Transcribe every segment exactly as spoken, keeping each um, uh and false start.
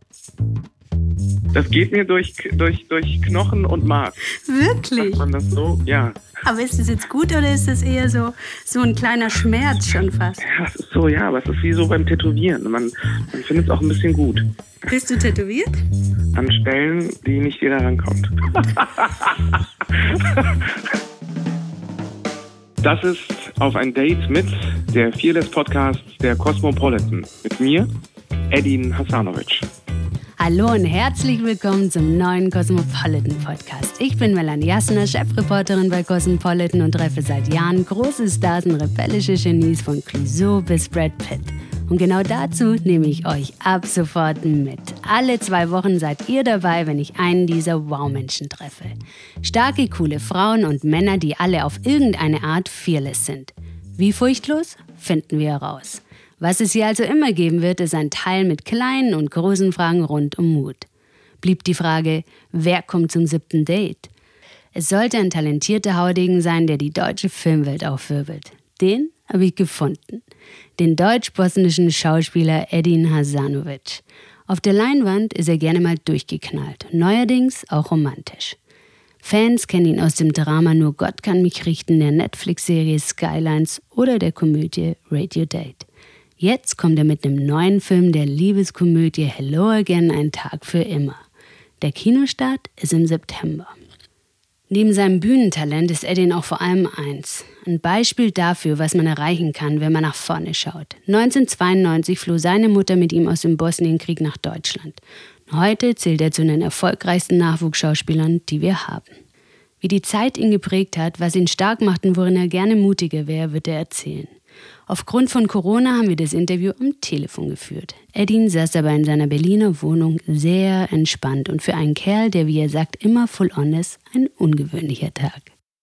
Das geht mir durch, durch, durch Knochen und Mark. Wirklich? Sagt man das so? Ja. Aber ist das jetzt gut oder ist das eher so, so ein kleiner Schmerz schon fast? Ja, es ist so, ja, aber es ist wie so beim Tätowieren. Man, man findet es auch ein bisschen gut. Bist du tätowiert? An Stellen, die nicht jeder rankommt. Das ist Auf ein Date mit der Fearless-Podcast der Cosmopolitan. Mit mir, Edin Hasanovic. Hallo und herzlich willkommen zum neuen Cosmopolitan Podcast. Ich bin Melanie Jasner, Chefreporterin bei Cosmopolitan und treffe seit Jahren große Stars und rebellische Genies von Clouseau bis Brad Pitt. Und genau dazu nehme ich euch ab sofort mit. Alle zwei Wochen seid ihr dabei, wenn ich einen dieser Wow-Menschen treffe. Starke, coole Frauen und Männer, die alle auf irgendeine Art fearless sind. Wie furchtlos? Finden wir heraus. Was es hier also immer geben wird, ist ein Teil mit kleinen und großen Fragen rund um Mut. Blieb die Frage, wer kommt zum siebten Date? Es sollte ein talentierter Haudegen sein, der die deutsche Filmwelt aufwirbelt. Den habe ich gefunden. Den deutsch-bosnischen Schauspieler Edin Hasanovic. Auf der Leinwand ist er gerne mal durchgeknallt, neuerdings auch romantisch. Fans kennen ihn aus dem Drama Nur Gott kann mich richten, der Netflix-Serie Skylines oder der Komödie Radio Date. Jetzt kommt er mit einem neuen Film der Liebeskomödie Hello Again, ein Tag für immer. Der Kinostart ist im September. Neben seinem Bühnentalent ist Edin auch vor allem eins. Ein Beispiel dafür, was man erreichen kann, wenn man nach vorne schaut. neunzehnhundertzweiundneunzig floh seine Mutter mit ihm aus dem Bosnienkrieg nach Deutschland. Heute zählt er zu den erfolgreichsten Nachwuchsschauspielern, die wir haben. Wie die Zeit ihn geprägt hat, was ihn stark macht und worin er gerne mutiger wäre, wird er erzählen. Aufgrund von Corona haben wir das Interview am Telefon geführt. Edin saß aber in seiner Berliner Wohnung sehr entspannt und für einen Kerl, der, wie er sagt, immer full on ist, ein ungewöhnlicher Tag.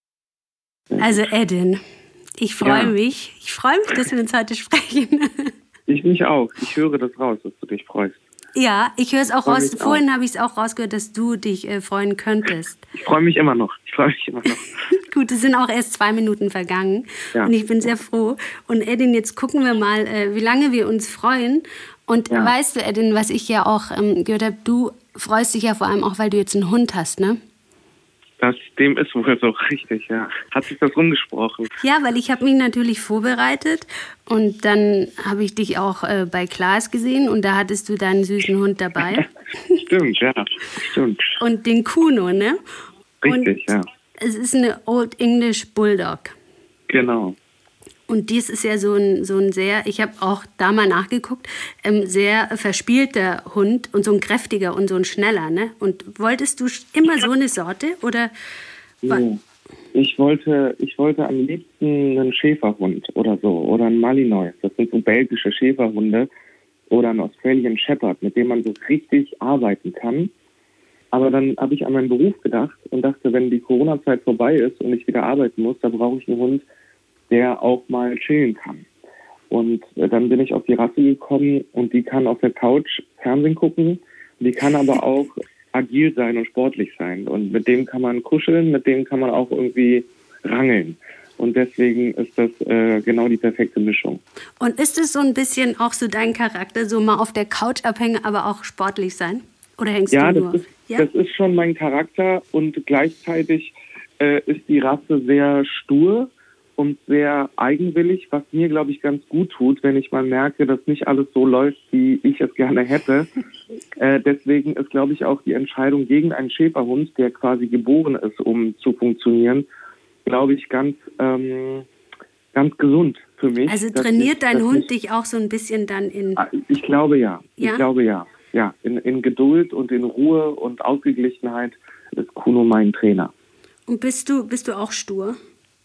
Also Edin, ich freue Ja. mich. Ich freue mich, dass wir uns heute sprechen. Ich mich auch. Ich höre das raus, dass du dich freust. Ja, ich höre es auch Freu raus. mich Vorhin auch. habe ich es auch rausgehört, dass du dich äh, freuen könntest. Ich freue mich immer noch. Ich freue mich immer noch. Gut, es sind auch erst zwei Minuten vergangen Ja. und ich bin sehr froh. Und Edin, jetzt gucken wir mal, äh, wie lange wir uns freuen. Und Ja. weißt du, Edin, was ich ja auch ähm, gehört habe, du freust dich ja vor allem auch, weil du jetzt einen Hund hast, ne? Das, dem ist wohl so richtig, ja. Hat sich das rumgesprochen? Ja, weil ich habe mich natürlich vorbereitet und dann habe ich dich auch äh, bei Klaas gesehen und da hattest du deinen süßen Hund dabei. Stimmt, ja. Stimmt. Und den Kuno, ne? Richtig, und ja. Es ist eine Old English Bulldog. Genau. Und dies ist ja so ein, so ein sehr, ich habe auch da mal nachgeguckt, ähm, sehr verspielter Hund und so ein kräftiger und so ein schneller, ne? Und wolltest du immer so eine Sorte oder? Nee. Ich wollte, ich wollte am liebsten einen Schäferhund oder so oder einen Malinois. Das sind so belgische Schäferhunde oder einen Australian Shepherd, mit dem man so richtig arbeiten kann. Aber dann habe ich an meinen Beruf gedacht und dachte, wenn die Corona-Zeit vorbei ist und ich wieder arbeiten muss, dann brauche ich einen Hund, der auch mal chillen kann. Und äh, dann bin ich auf die Rasse gekommen und die kann auf der Couch Fernsehen gucken, die kann aber auch agil sein und sportlich sein. Und mit dem kann man kuscheln, mit dem kann man auch irgendwie rangeln. Und deswegen ist das äh, genau die perfekte Mischung. Und ist es so ein bisschen auch so dein Charakter, so mal auf der Couch abhängen, aber auch sportlich sein? Oder hängst Ja, du das nur? ist, Ja, das ist schon mein Charakter und gleichzeitig äh, ist die Rasse sehr stur und sehr eigenwillig, was mir, glaube ich, ganz gut tut, wenn ich mal merke, dass nicht alles so läuft, wie ich es gerne hätte. äh, deswegen ist, glaube ich, auch die Entscheidung gegen einen Schäferhund, der quasi geboren ist, um zu funktionieren, glaube ich, ganz, ähm, ganz gesund für mich. also dass trainiert ich, dein dass Hund ich, dich auch so ein bisschen dann in... Ich glaube ja. Ja? Ich glaube ja. Ja, in, in Geduld und in Ruhe und Ausgeglichenheit ist Kuno mein Trainer. Und bist du, bist du auch stur?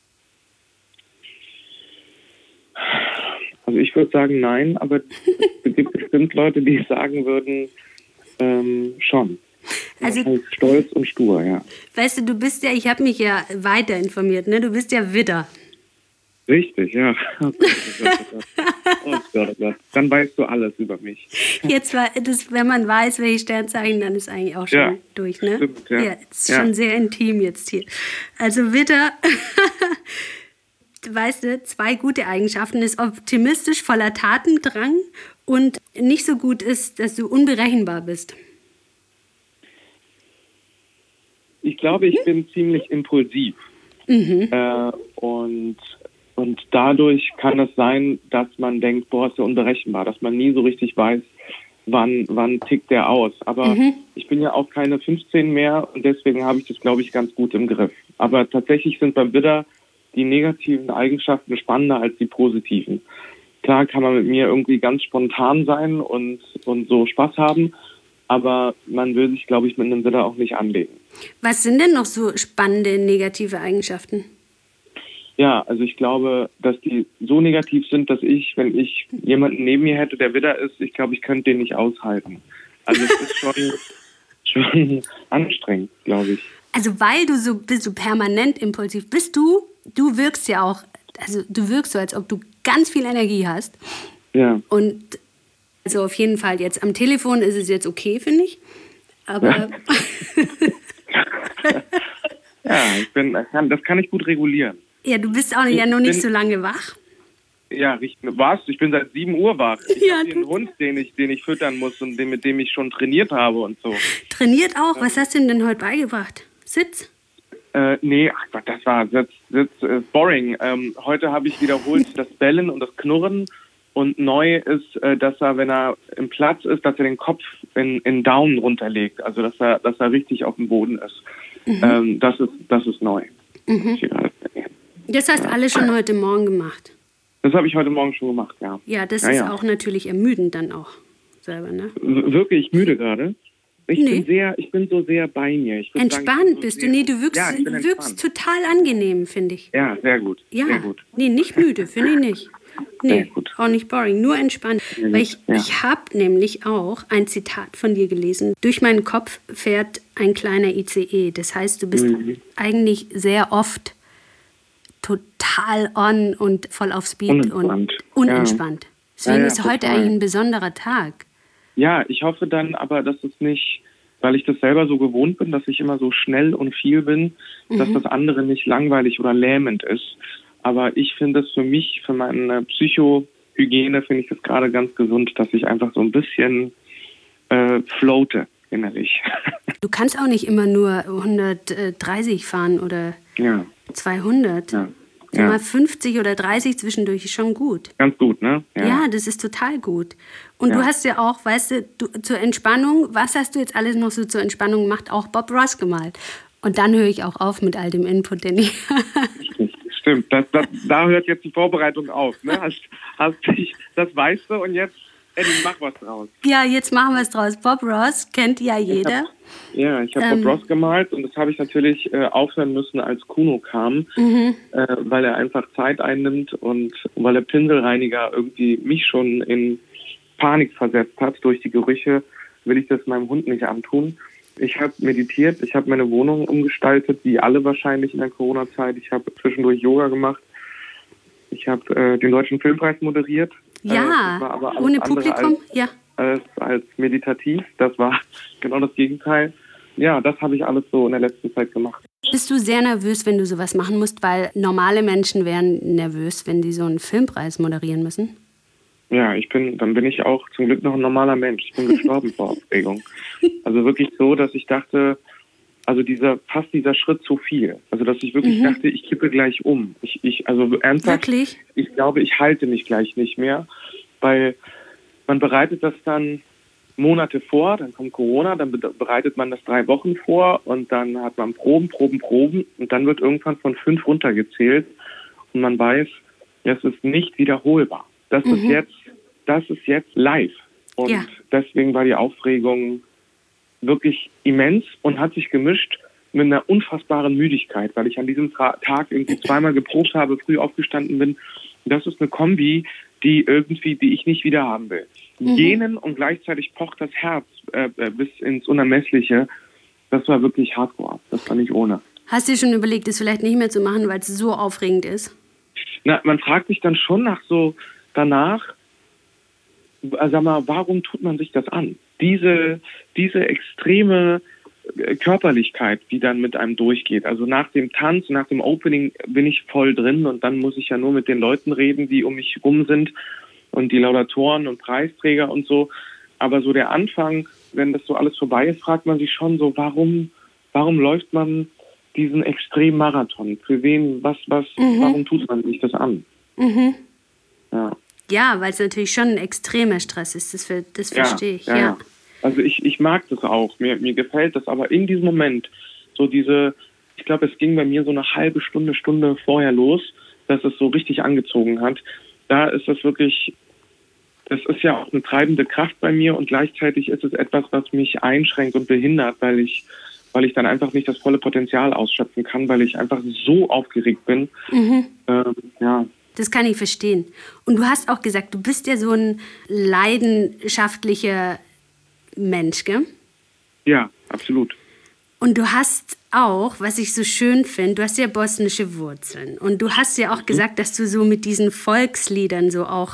Also ich würde sagen nein, aber es gibt bestimmt Leute, die sagen würden, ähm, schon. Also- Das heißt stolz und stur, ja. Weißt du, du bist ja, ich habe mich ja weiter informiert, ne? Du bist ja Widder. Richtig, ja. Oh Gott, oh Gott, oh Gott. Oh Gott, oh Gott. Dann weißt du alles über mich. Jetzt war das, wenn man weiß, welche Sternzeichen, dann ist eigentlich auch schon Ja, durch, ne? stimmt, ja. Ja, ist Ja. schon sehr intim jetzt hier. Also Widder, weißt du, zwei gute Eigenschaften ist optimistisch, voller Tatendrang Und nicht so gut ist, dass du unberechenbar bist. Ich glaube, ich bin ziemlich impulsiv. Mhm. Äh, und, und dadurch kann es sein, dass man denkt, boah, ist ja unberechenbar, dass man nie so richtig weiß, wann, wann tickt der aus. Aber mhm. ich bin ja auch keine fünfzehn mehr und deswegen habe ich das, glaube ich, ganz gut im Griff. Aber tatsächlich sind beim Widder die negativen Eigenschaften spannender als die positiven. Klar kann man mit mir irgendwie ganz spontan sein und, und so Spaß haben, aber man will sich, glaube ich, mit einem Widder auch nicht anlegen. Was sind denn noch so spannende negative Eigenschaften? Ja, also ich glaube, dass die so negativ sind, dass ich, wenn ich jemanden neben mir hätte, der Widder ist, ich glaube, ich könnte den nicht aushalten. Also es ist schon, schon anstrengend, glaube ich. Also weil du so bist, so permanent impulsiv bist, du, du wirkst ja auch, also du wirkst so, als ob du ganz viel Energie hast. Ja. Und also auf jeden Fall jetzt am Telefon ist es jetzt okay, finde ich. Aber ja, ja ich bin, das kann ich gut regulieren. Ja, du bist auch ja noch nicht bin, so lange wach. Ja, richtig. Was? Ich bin seit sieben Uhr wach. Ich ja, habe hier einen Hund, den ich, den ich füttern muss und den, mit dem ich schon trainiert habe und so. Trainiert auch? Ja. Was hast du ihm denn heute beigebracht? Sitz? Äh, nee, ach Gott, das war Sitz, Sitz äh, boring. Ähm, heute habe ich wiederholt das Bellen und das Knurren. Und neu ist, äh, dass er, wenn er im Platz ist, dass er den Kopf in, in Daumen runterlegt. Also, dass er, dass er richtig auf dem Boden ist. Mhm. Ähm, das ist, das ist neu. Mhm. Das hast du alles schon heute Morgen gemacht? Das habe ich heute Morgen schon gemacht, ja. Ja, das ja, ist ja. auch natürlich ermüdend dann auch selber, ne? W- wirklich müde gerade? Ich, nee. bin sehr, ich bin so sehr bei mir. Ich entspannt sagen, ich bin so bist sehr, du? Nee, du wirkst, ja, du wirkst total angenehm, finde ich. Ja, sehr gut. Ja, sehr gut. Nee, nicht müde, finde ich nicht. Nee, gut. auch nicht boring, nur entspannt. Ja, Weil ich, ja. ich habe nämlich auch ein Zitat von dir gelesen. Durch meinen Kopf fährt ein kleiner I C E. Das heißt, du bist mhm. eigentlich sehr oft total on und voll auf Speed unentspannt. und unentspannt. Ja. Deswegen ja, ja, ist heute total. eigentlich ein besonderer Tag. Ja, ich hoffe dann aber, dass es nicht, weil ich das selber so gewohnt bin, dass ich immer so schnell und viel bin, mhm. dass das andere nicht langweilig oder lähmend ist. Aber ich finde es für mich, für meine Psychohygiene, finde ich das gerade ganz gesund, dass ich einfach so ein bisschen äh, floate innerlich. Du kannst auch nicht immer nur hundertdreißig fahren oder ja. zweihundert. Ja. So ja. mal fünfzig oder dreißig zwischendurch ist schon gut. Ganz gut, ne? Ja, ja das ist total gut. Und ja. du hast ja auch, weißt du, du, zur Entspannung, was hast du jetzt alles noch so zur Entspannung gemacht? Auch Bob Ross gemalt. Und dann höre ich auch auf mit all dem Input, den ich... Stimmt, das, das, da hört jetzt die Vorbereitung auf. Ne? Hast, hast dich, das weißt du und jetzt, Eddie, mach was draus. Ja, jetzt machen wir es draus. Bob Ross kennt ja jeder. Ich hab, ja, ich habe ähm, Bob Ross gemalt und das habe ich natürlich äh, aufhören müssen, als Kuno kam, mhm. äh, weil er einfach Zeit einnimmt und weil der Pinselreiniger irgendwie mich schon in Panik versetzt hat durch die Gerüche, will ich das meinem Hund nicht antun. Ich habe meditiert, ich habe meine Wohnung umgestaltet, wie alle wahrscheinlich in der Corona-Zeit. Ich habe zwischendurch Yoga gemacht. Ich habe äh, den Deutschen Filmpreis moderiert. Ja, äh, war aber ohne Publikum, als, ja. Als, als meditativ, das war genau das Gegenteil. Ja, das habe ich alles so in der letzten Zeit gemacht. Bist du sehr nervös, wenn du sowas machen musst? Weil normale Menschen wären nervös, wenn die so einen Filmpreis moderieren müssen. Ja, ich bin, dann bin ich auch zum Glück noch ein normaler Mensch. Ich bin gestorben vor Aufregung. Also wirklich so, dass ich dachte, also dieser, fast dieser Schritt zu viel. Also dass ich wirklich mhm. dachte, ich kippe gleich um. Ich, ich, also ernsthaft, wirklich? Ich glaube, ich halte mich gleich nicht mehr, weil man bereitet das dann Monate vor, dann kommt Corona, dann bereitet man das drei Wochen vor und dann hat man Proben, Proben, Proben und dann wird irgendwann von fünf runtergezählt und man weiß, es ist nicht wiederholbar. Das mhm. ist jetzt, das ist jetzt live. Und ja. deswegen war die Aufregung wirklich immens und hat sich gemischt mit einer unfassbaren Müdigkeit, weil ich an diesem Tag irgendwie zweimal geprobt habe, früh aufgestanden bin. Das ist eine Kombi, die irgendwie, die ich nicht wieder haben will. Mhm. Gähnen und gleichzeitig pocht das Herz äh, bis ins Unermessliche. Das war wirklich hardcore. Das war nicht ohne. Hast du dir schon überlegt, es vielleicht nicht mehr zu machen, weil es so aufregend ist? Na, man fragt sich dann schon nach so danach, sag mal, warum tut man sich das an? Diese, diese extreme Körperlichkeit, die dann mit einem durchgeht. Also nach dem Tanz, nach dem Opening bin ich voll drin und dann muss ich ja nur mit den Leuten reden, die um mich rum sind. und die Laudatoren und Preisträger und so. Aber so der Anfang, wenn das so alles vorbei ist, fragt man sich schon so, warum, warum läuft man diesen Extremmarathon? Für wen, was, was, mhm. warum tut man sich das an? Mhm. Ja, ja weil es natürlich schon ein extremer Stress ist, das, das verstehe ja, ich. Ja, ja. ja. Also ich, ich mag das auch, mir, mir gefällt das, aber in diesem Moment, so diese, ich glaube, es ging bei mir so eine halbe Stunde, Stunde vorher los, dass es so richtig angezogen hat. Da ist das wirklich, das ist ja auch eine treibende Kraft bei mir und gleichzeitig ist es etwas, was mich einschränkt und behindert, weil ich, weil ich dann einfach nicht das volle Potenzial ausschöpfen kann, weil ich einfach so aufgeregt bin. Mhm. Ähm, ja. Das kann ich verstehen. Und du hast auch gesagt, du bist ja so ein leidenschaftlicher Mensch, gell? Ja, absolut. Und du hast auch, was ich so schön finde, du hast ja bosnische Wurzeln. Und du hast ja auch mhm. gesagt, dass du so mit diesen Volksliedern so auch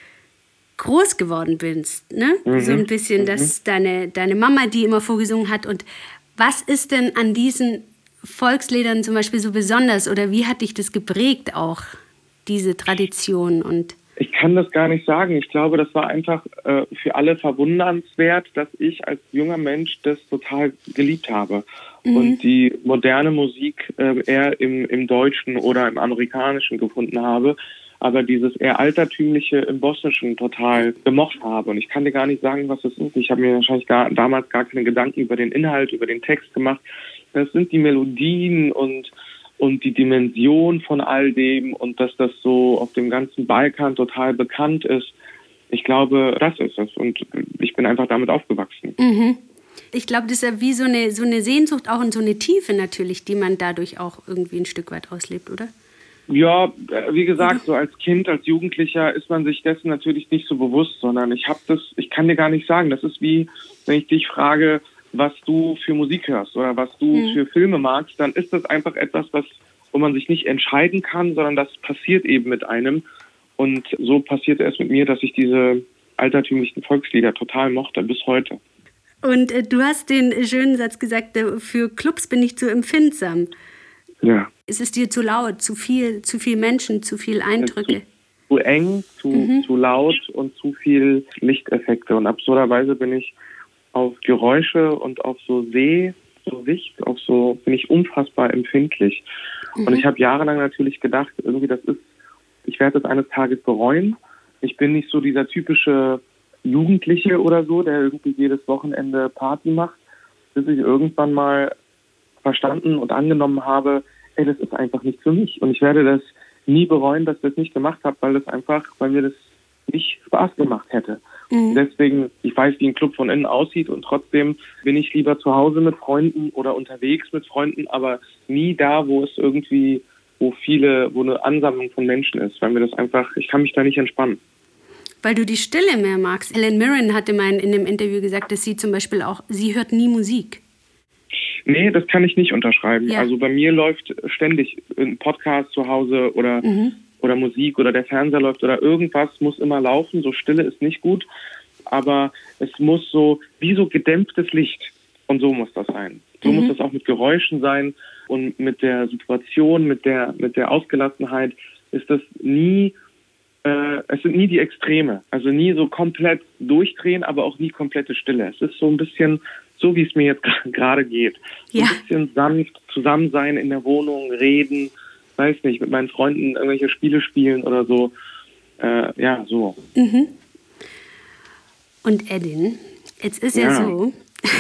groß geworden bist, ne? Mhm. So ein bisschen, dass mhm. deine, deine Mama die immer vorgesungen hat. Und was ist denn an diesen Volksliedern zum Beispiel so besonders? Oder wie hat dich das geprägt auch, diese Tradition? Und ich kann das gar nicht sagen. Ich glaube, das war einfach äh, für alle verwundernswert, dass ich als junger Mensch das total geliebt habe. Mhm. Und die moderne Musik äh, eher im, im Deutschen oder im Amerikanischen gefunden habe, aber dieses eher Altertümliche im Bosnischen total gemocht habe. Und ich kann dir gar nicht sagen, was das ist. Ich habe mir wahrscheinlich gar, damals gar keine Gedanken über den Inhalt, über den Text gemacht. Das sind die Melodien und und die Dimension von all dem und dass das so auf dem ganzen Balkan total bekannt ist. Ich glaube, das ist es. Und ich bin einfach damit aufgewachsen. Mhm. Ich glaube, das ist ja wie so eine, so eine Sehnsucht auch und so eine Tiefe natürlich, die man dadurch auch irgendwie ein Stück weit auslebt, oder? Ja, wie gesagt, so als Kind, als Jugendlicher ist man sich dessen natürlich nicht so bewusst, sondern ich habe das, ich kann dir gar nicht sagen, das ist wie, wenn ich dich frage, was du für Musik hörst oder was du mhm. für Filme magst, dann ist das einfach etwas, was, wo man sich nicht entscheiden kann, sondern das passiert eben mit einem. Und so passierte es mit mir, dass ich diese altertümlichen Volkslieder total mochte, bis heute. Und äh, du hast den schönen Satz gesagt, äh, für Clubs bin ich zu empfindsam. Ja. Ist es dir zu laut, zu viel, zu viel Menschen, zu viel Eindrücke? Ja, zu, zu eng, zu, mhm. zu laut und zu viel Lichteffekte. Und absurderweise bin ich auf Geräusche und auf so Seh, so Sicht, auf so bin ich unfassbar empfindlich. Mhm. Und ich habe jahrelang natürlich gedacht, irgendwie das ist, ich werde das eines Tages bereuen. Ich bin nicht so dieser typische Jugendliche oder so, der irgendwie jedes Wochenende Party macht, bis ich irgendwann mal verstanden und angenommen habe, ey, das ist einfach nicht für mich. Und ich werde das nie bereuen, dass ich das nicht gemacht habe, weil das einfach, weil mir das nicht Spaß gemacht hätte. Mhm. Deswegen, ich weiß, wie ein Club von innen aussieht und trotzdem bin ich lieber zu Hause mit Freunden oder unterwegs mit Freunden, aber nie da, wo es irgendwie, wo viele, wo eine Ansammlung von Menschen ist, weil mir das einfach, ich kann mich da nicht entspannen. Weil du die Stille mehr magst. Helen Mirren hatte mal in einem Interview gesagt, dass sie zum Beispiel auch, sie hört nie Musik. Nee, das kann ich nicht unterschreiben. Ja. Also bei mir läuft ständig ein Podcast zu Hause oder mhm. oder Musik oder der Fernseher läuft oder irgendwas muss immer laufen. So Stille ist nicht gut, aber es muss so, wie so gedämpftes Licht. Und so muss das sein. So mhm. muss das auch mit Geräuschen sein und mit der Situation, mit der, mit der Ausgelassenheit ist das nie, äh, es sind nie die Extreme. Also nie so komplett durchdrehen, aber auch nie komplette Stille. Es ist so ein bisschen so, wie es mir jetzt gerade geht. So ja. Ein bisschen sanft zusammen sein in der Wohnung, reden, weiß nicht, mit meinen Freunden irgendwelche Spiele spielen oder so. Äh, ja, so. Mhm. Und Edin, jetzt ist ja, ja so.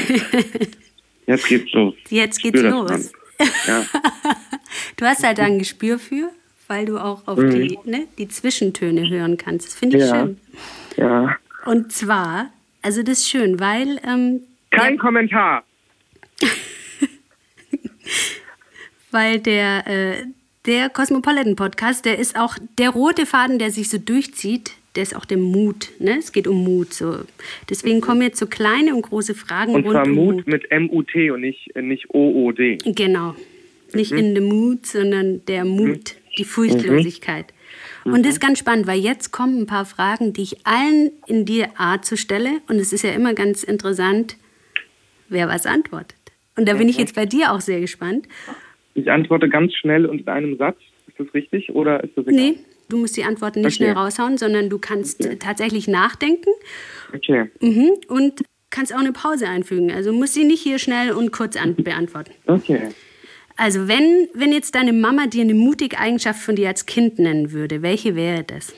Jetzt geht's los. Jetzt geht's los. Ja. Du hast halt da ein Gespür für, weil du auch auf mhm. die, ne, die Zwischentöne hören kannst. Das finde ich ja. schön. Ja. Und zwar, also das ist schön, weil... Ähm, Kein der, Kommentar. weil der... Äh, Der Cosmopolitan-Podcast, der ist auch der rote Faden, der sich so durchzieht, der ist auch der Mut. Ne? Es geht um Mut. So. Deswegen kommen jetzt so kleine und große Fragen und rund zwar um Mut, Mut mit M U T und nicht, nicht O O D. Genau. Nicht mhm. in the Mood, sondern der Mut, mhm. die Furchtlosigkeit. Mhm. Und das ist ganz spannend, weil jetzt kommen ein paar Fragen, die ich allen in der Art so stelle. Und es ist ja immer ganz interessant, wer was antwortet. Und da bin mhm. ich jetzt bei dir auch sehr gespannt. Ich antworte ganz schnell und in einem Satz. Ist das richtig oder ist das egal? Nee, Du musst die Antworten nicht Okay. schnell raushauen, sondern du kannst Okay. tatsächlich nachdenken. Okay. Mhm. Und kannst auch eine Pause einfügen. Also musst sie nicht hier schnell und kurz an beantworten. Okay. Also wenn, wenn jetzt deine Mama dir eine mutige Eigenschaft von dir als Kind nennen würde, welche wäre das?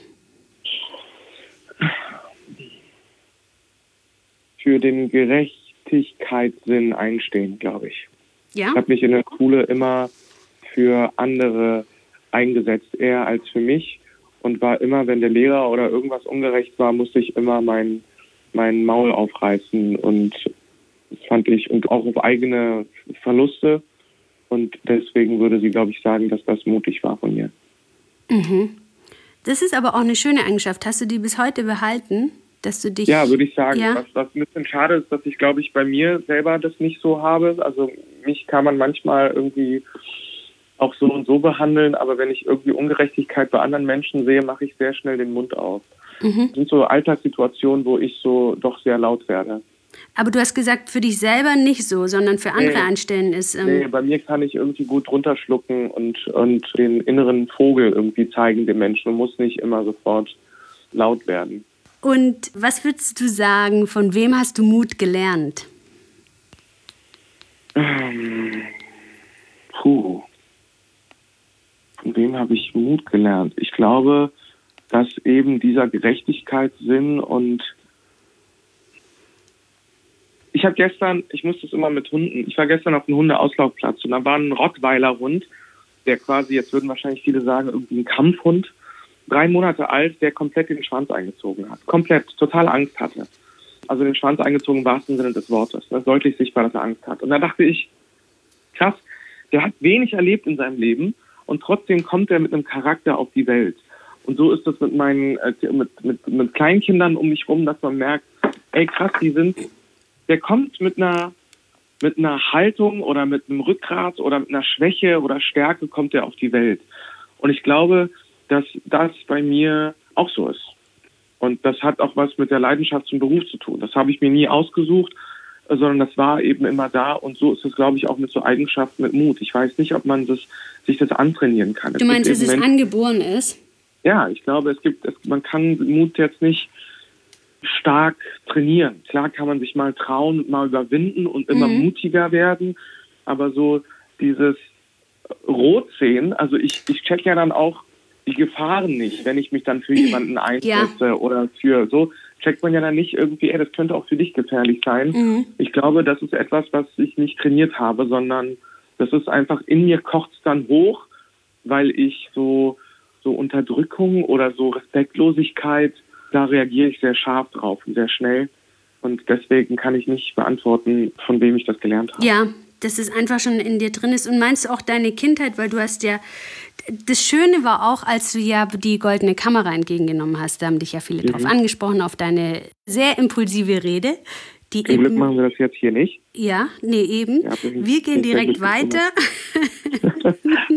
Für den Gerechtigkeitssinn einstehen, glaube ich. Ja? Ich habe mich in der Schule immer für andere eingesetzt, eher als für mich. Und war immer, wenn der Lehrer oder irgendwas ungerecht war, musste ich immer mein, mein Maul aufreißen. Und das fand ich, und auch auf eigene Verluste. Und deswegen würde sie, glaube ich, sagen, dass das mutig war von mir. Mhm. Das ist aber auch eine schöne Eigenschaft. Hast du die bis heute behalten, dass du dich... Ja, würde ich sagen. Ja? Was, was ein bisschen schade ist, dass ich, glaube ich, bei mir selber das nicht so habe. Also mich kann man manchmal irgendwie auch so und so behandeln, aber wenn ich irgendwie Ungerechtigkeit bei anderen Menschen sehe, mache ich sehr schnell den Mund auf. Mhm. Das sind so Alltagssituationen, wo ich so doch sehr laut werde. Aber du hast gesagt, für dich selber nicht so, sondern für andere Nee. einstellen ist... Ähm, Nee, bei mir kann ich irgendwie gut runterschlucken und, und den inneren Vogel irgendwie zeigen dem Menschen und muss nicht immer sofort laut werden. Und was würdest du sagen, von wem hast du Mut gelernt? Ähm, puh. Von wem habe ich Mut gelernt? Ich glaube, dass eben dieser Gerechtigkeitssinn und ich habe gestern, ich muss das immer mit Hunden, ich war gestern auf einem Hundeauslaufplatz und da war ein Rottweiler-Hund, der quasi, jetzt würden wahrscheinlich viele sagen, irgendwie ein Kampfhund, drei Monate alt, der komplett den Schwanz eingezogen hat. Komplett, total Angst hatte. Also den Schwanz eingezogen im wahrsten Sinne des Wortes. Das ist deutlich sichtbar, dass er Angst hat. Und da dachte ich, krass, der hat wenig erlebt in seinem Leben und trotzdem kommt er mit einem Charakter auf die Welt. Und so ist das mit meinen, äh, mit, mit, mit Kleinkindern um mich rum, dass man merkt, ey krass, die sind, der kommt mit einer, mit einer Haltung oder mit einem Rückgrat oder mit einer Schwäche oder Stärke kommt er auf die Welt. Und ich glaube, dass das bei mir auch so ist. Und das hat auch was mit der Leidenschaft zum Beruf zu tun. Das habe ich mir nie ausgesucht, sondern das war eben immer da. Und so ist es, glaube ich, auch mit so Eigenschaften, mit Mut. Ich weiß nicht, ob man das, sich das antrainieren kann. Du meinst, dass es Menschen, angeboren ist? Ja, ich glaube, es gibt, es, man kann Mut jetzt nicht stark trainieren. Klar kann man sich mal trauen und mal überwinden und immer Mhm. mutiger werden. Aber so dieses Rot sehen, also ich, ich check ja dann auch die Gefahren nicht, wenn ich mich dann für jemanden einsetze Ja. oder für so, checkt man ja dann nicht irgendwie, ey, das könnte auch für dich gefährlich sein. Mhm. Ich glaube, das ist etwas, was ich nicht trainiert habe, sondern das ist einfach, in mir kocht es dann hoch, weil ich so, so Unterdrückung oder so Respektlosigkeit, da reagiere ich sehr scharf drauf und sehr schnell. Und deswegen kann ich nicht beantworten, von wem ich das gelernt habe. Ja, dass es einfach schon in dir drin ist. Und meinst du auch deine Kindheit, weil du hast ja, das Schöne war auch, als du ja die goldene Kamera entgegengenommen hast, da haben dich ja viele Mhm. drauf angesprochen, auf deine sehr impulsive Rede. Die Zum Glück eben, machen wir das jetzt hier nicht. ja, nee, eben. Ja, bin- Wir gehen bin sehr direkt glücklich weiter.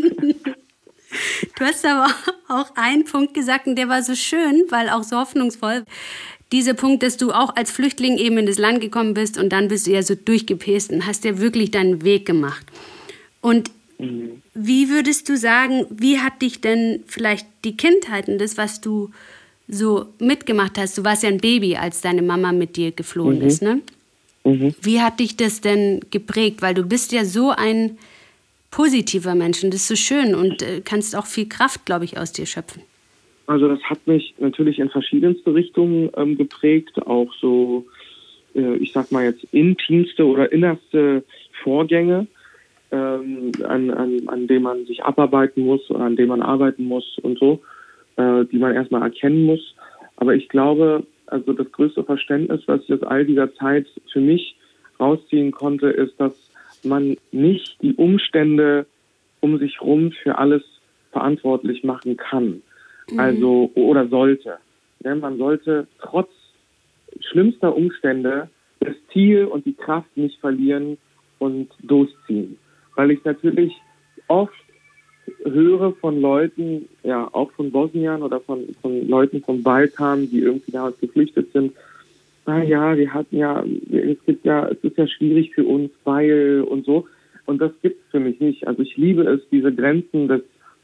Du hast aber auch einen Punkt gesagt und der war so schön, weil auch so hoffnungsvoll. Dieser Punkt, dass du auch als Flüchtling eben in das Land gekommen bist und dann bist du ja so durchgepäst und hast ja wirklich deinen Weg gemacht. Und Mhm. wie würdest du sagen, wie hat dich denn vielleicht die Kindheit und das, was du so mitgemacht hast, du warst ja ein Baby, als deine Mama mit dir geflohen Mhm. ist, ne? Mhm. Wie hat dich das denn geprägt? Weil du bist ja so ein positiver Mensch und das ist so schön und äh, kannst auch viel Kraft, glaube ich, aus dir schöpfen. Also das hat mich natürlich in verschiedenste Richtungen ähm, geprägt, auch so, äh, ich sag mal jetzt, intimste oder innerste Vorgänge, ähm, an, an, an denen man sich abarbeiten muss oder an denen man arbeiten muss und so, äh, die man erstmal erkennen muss. Aber ich glaube, also das größte Verständnis, was ich aus all dieser Zeit für mich rausziehen konnte, ist, dass man nicht die Umstände um sich rum für alles verantwortlich machen kann. Also, oder sollte. Ja, man sollte trotz schlimmster Umstände das Ziel und die Kraft nicht verlieren und durchziehen. Weil ich natürlich oft höre von Leuten, ja, auch von Bosniern oder von, von Leuten vom Balkan, die irgendwie damals geflüchtet sind, na ja, wir hatten ja, es gibt ja, es ist ja schwierig für uns, weil und so. Und das gibt es für mich nicht. Also ich liebe es, diese Grenzen des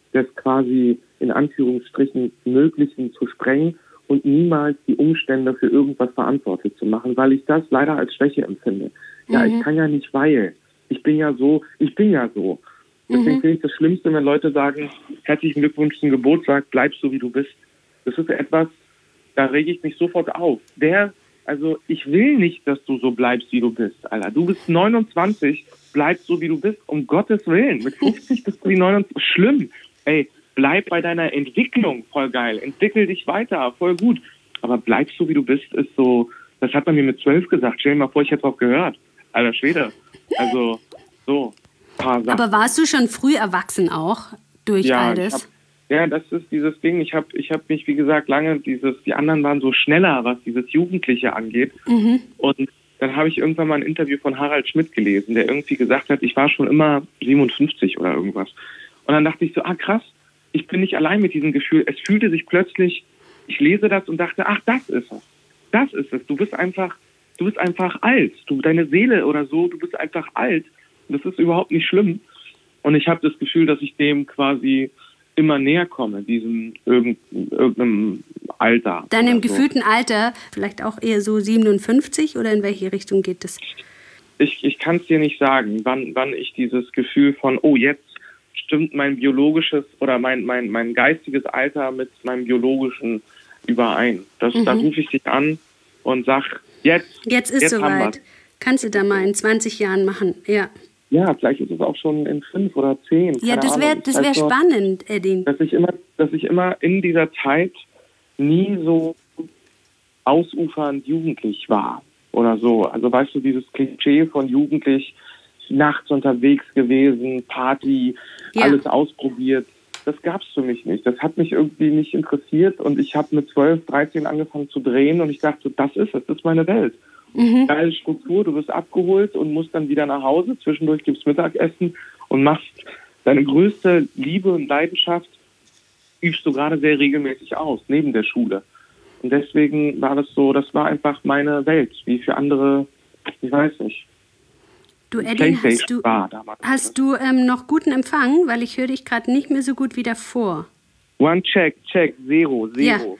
des quasi in Anführungsstrichen Möglichen zu sprengen und niemals die Umstände für irgendwas verantwortlich zu machen, weil ich das leider als Schwäche empfinde. Ja, Mhm. ich kann ja nicht, weil ich bin ja so, ich bin ja so. Deswegen Mhm. finde ich das Schlimmste, wenn Leute sagen, herzlichen Glückwunsch zum Geburtstag, bleib so, wie du bist. Das ist etwas, da rege ich mich sofort auf. Der, also ich will nicht, dass du so bleibst, wie du bist, Alter. Du bist neunundzwanzig, bleib so, wie du bist, um Gottes Willen. Mit fünfzig bist du die neunundzwanzig. Schlimm. Ey, bleib bei deiner Entwicklung, voll geil. Entwickel dich weiter, voll gut. Aber bleib so, wie du bist, ist so, das hat man mir mit zwölf gesagt. Stell dir mal vor, ich hätte drauf gehört. Alter Schwede. Also, so. Paar Sachen. Aber warst du schon früh erwachsen auch durch Ja, all ich das? hab, ja, das ist dieses Ding. Ich habe ich hab mich, wie gesagt, lange dieses, die anderen waren so schneller, was dieses Jugendliche angeht. Mhm. Und dann habe ich irgendwann mal ein Interview von Harald Schmidt gelesen, der irgendwie gesagt hat, ich war schon immer siebenundfünfzig oder irgendwas. Und dann dachte ich so, ah krass, ich bin nicht allein mit diesem Gefühl. Es fühlte sich plötzlich, ich lese das und dachte, ach, das ist es. Das ist es. Du bist einfach, du bist einfach alt. Du, deine Seele oder so, du bist einfach alt. Das ist überhaupt nicht schlimm. Und ich habe das Gefühl, dass ich dem quasi immer näher komme, diesem irgendeinem Alter. Deinem oder so. gefühlten Alter, vielleicht auch eher so siebenundfünfzig oder in welche Richtung geht das? Ich, ich kann es dir nicht sagen, wann, wann ich dieses Gefühl von, oh, jetzt stimmt mein biologisches oder mein, mein, mein geistiges Alter mit meinem biologischen überein. Das, Mhm. Da rufe ich dich an und sag, jetzt, Jetzt ist jetzt haben soweit. wir's. Kannst du da mal in zwanzig Jahren machen, ja. Ja, vielleicht ist es auch schon in fünf oder zehn. Ja, keine das wäre Ahnung. das Ich wär weiß nur, spannend, Edin. dass ich immer, dass ich immer in dieser Zeit nie so ausufernd jugendlich war oder so. Also weißt du, dieses Klischee von jugendlich, nachts unterwegs gewesen, Party, Ja. alles ausprobiert, das gab's für mich nicht. Das hat mich irgendwie nicht interessiert und ich habe mit zwölf, dreizehn angefangen zu drehen und ich dachte, das ist es, das ist meine Welt. Mhm. Geile Struktur, du wirst abgeholt und musst dann wieder nach Hause, zwischendurch gibt's Mittagessen und machst deine größte Liebe und Leidenschaft, übst du gerade sehr regelmäßig aus, neben der Schule. Und deswegen war das so, das war einfach meine Welt, wie für andere, ich weiß nicht. Du, Edin, hast PlayStation du, war damals. hast du ähm, noch guten Empfang? Weil ich höre dich gerade nicht mehr so gut wie davor. One check, check, zero, zero. Ja.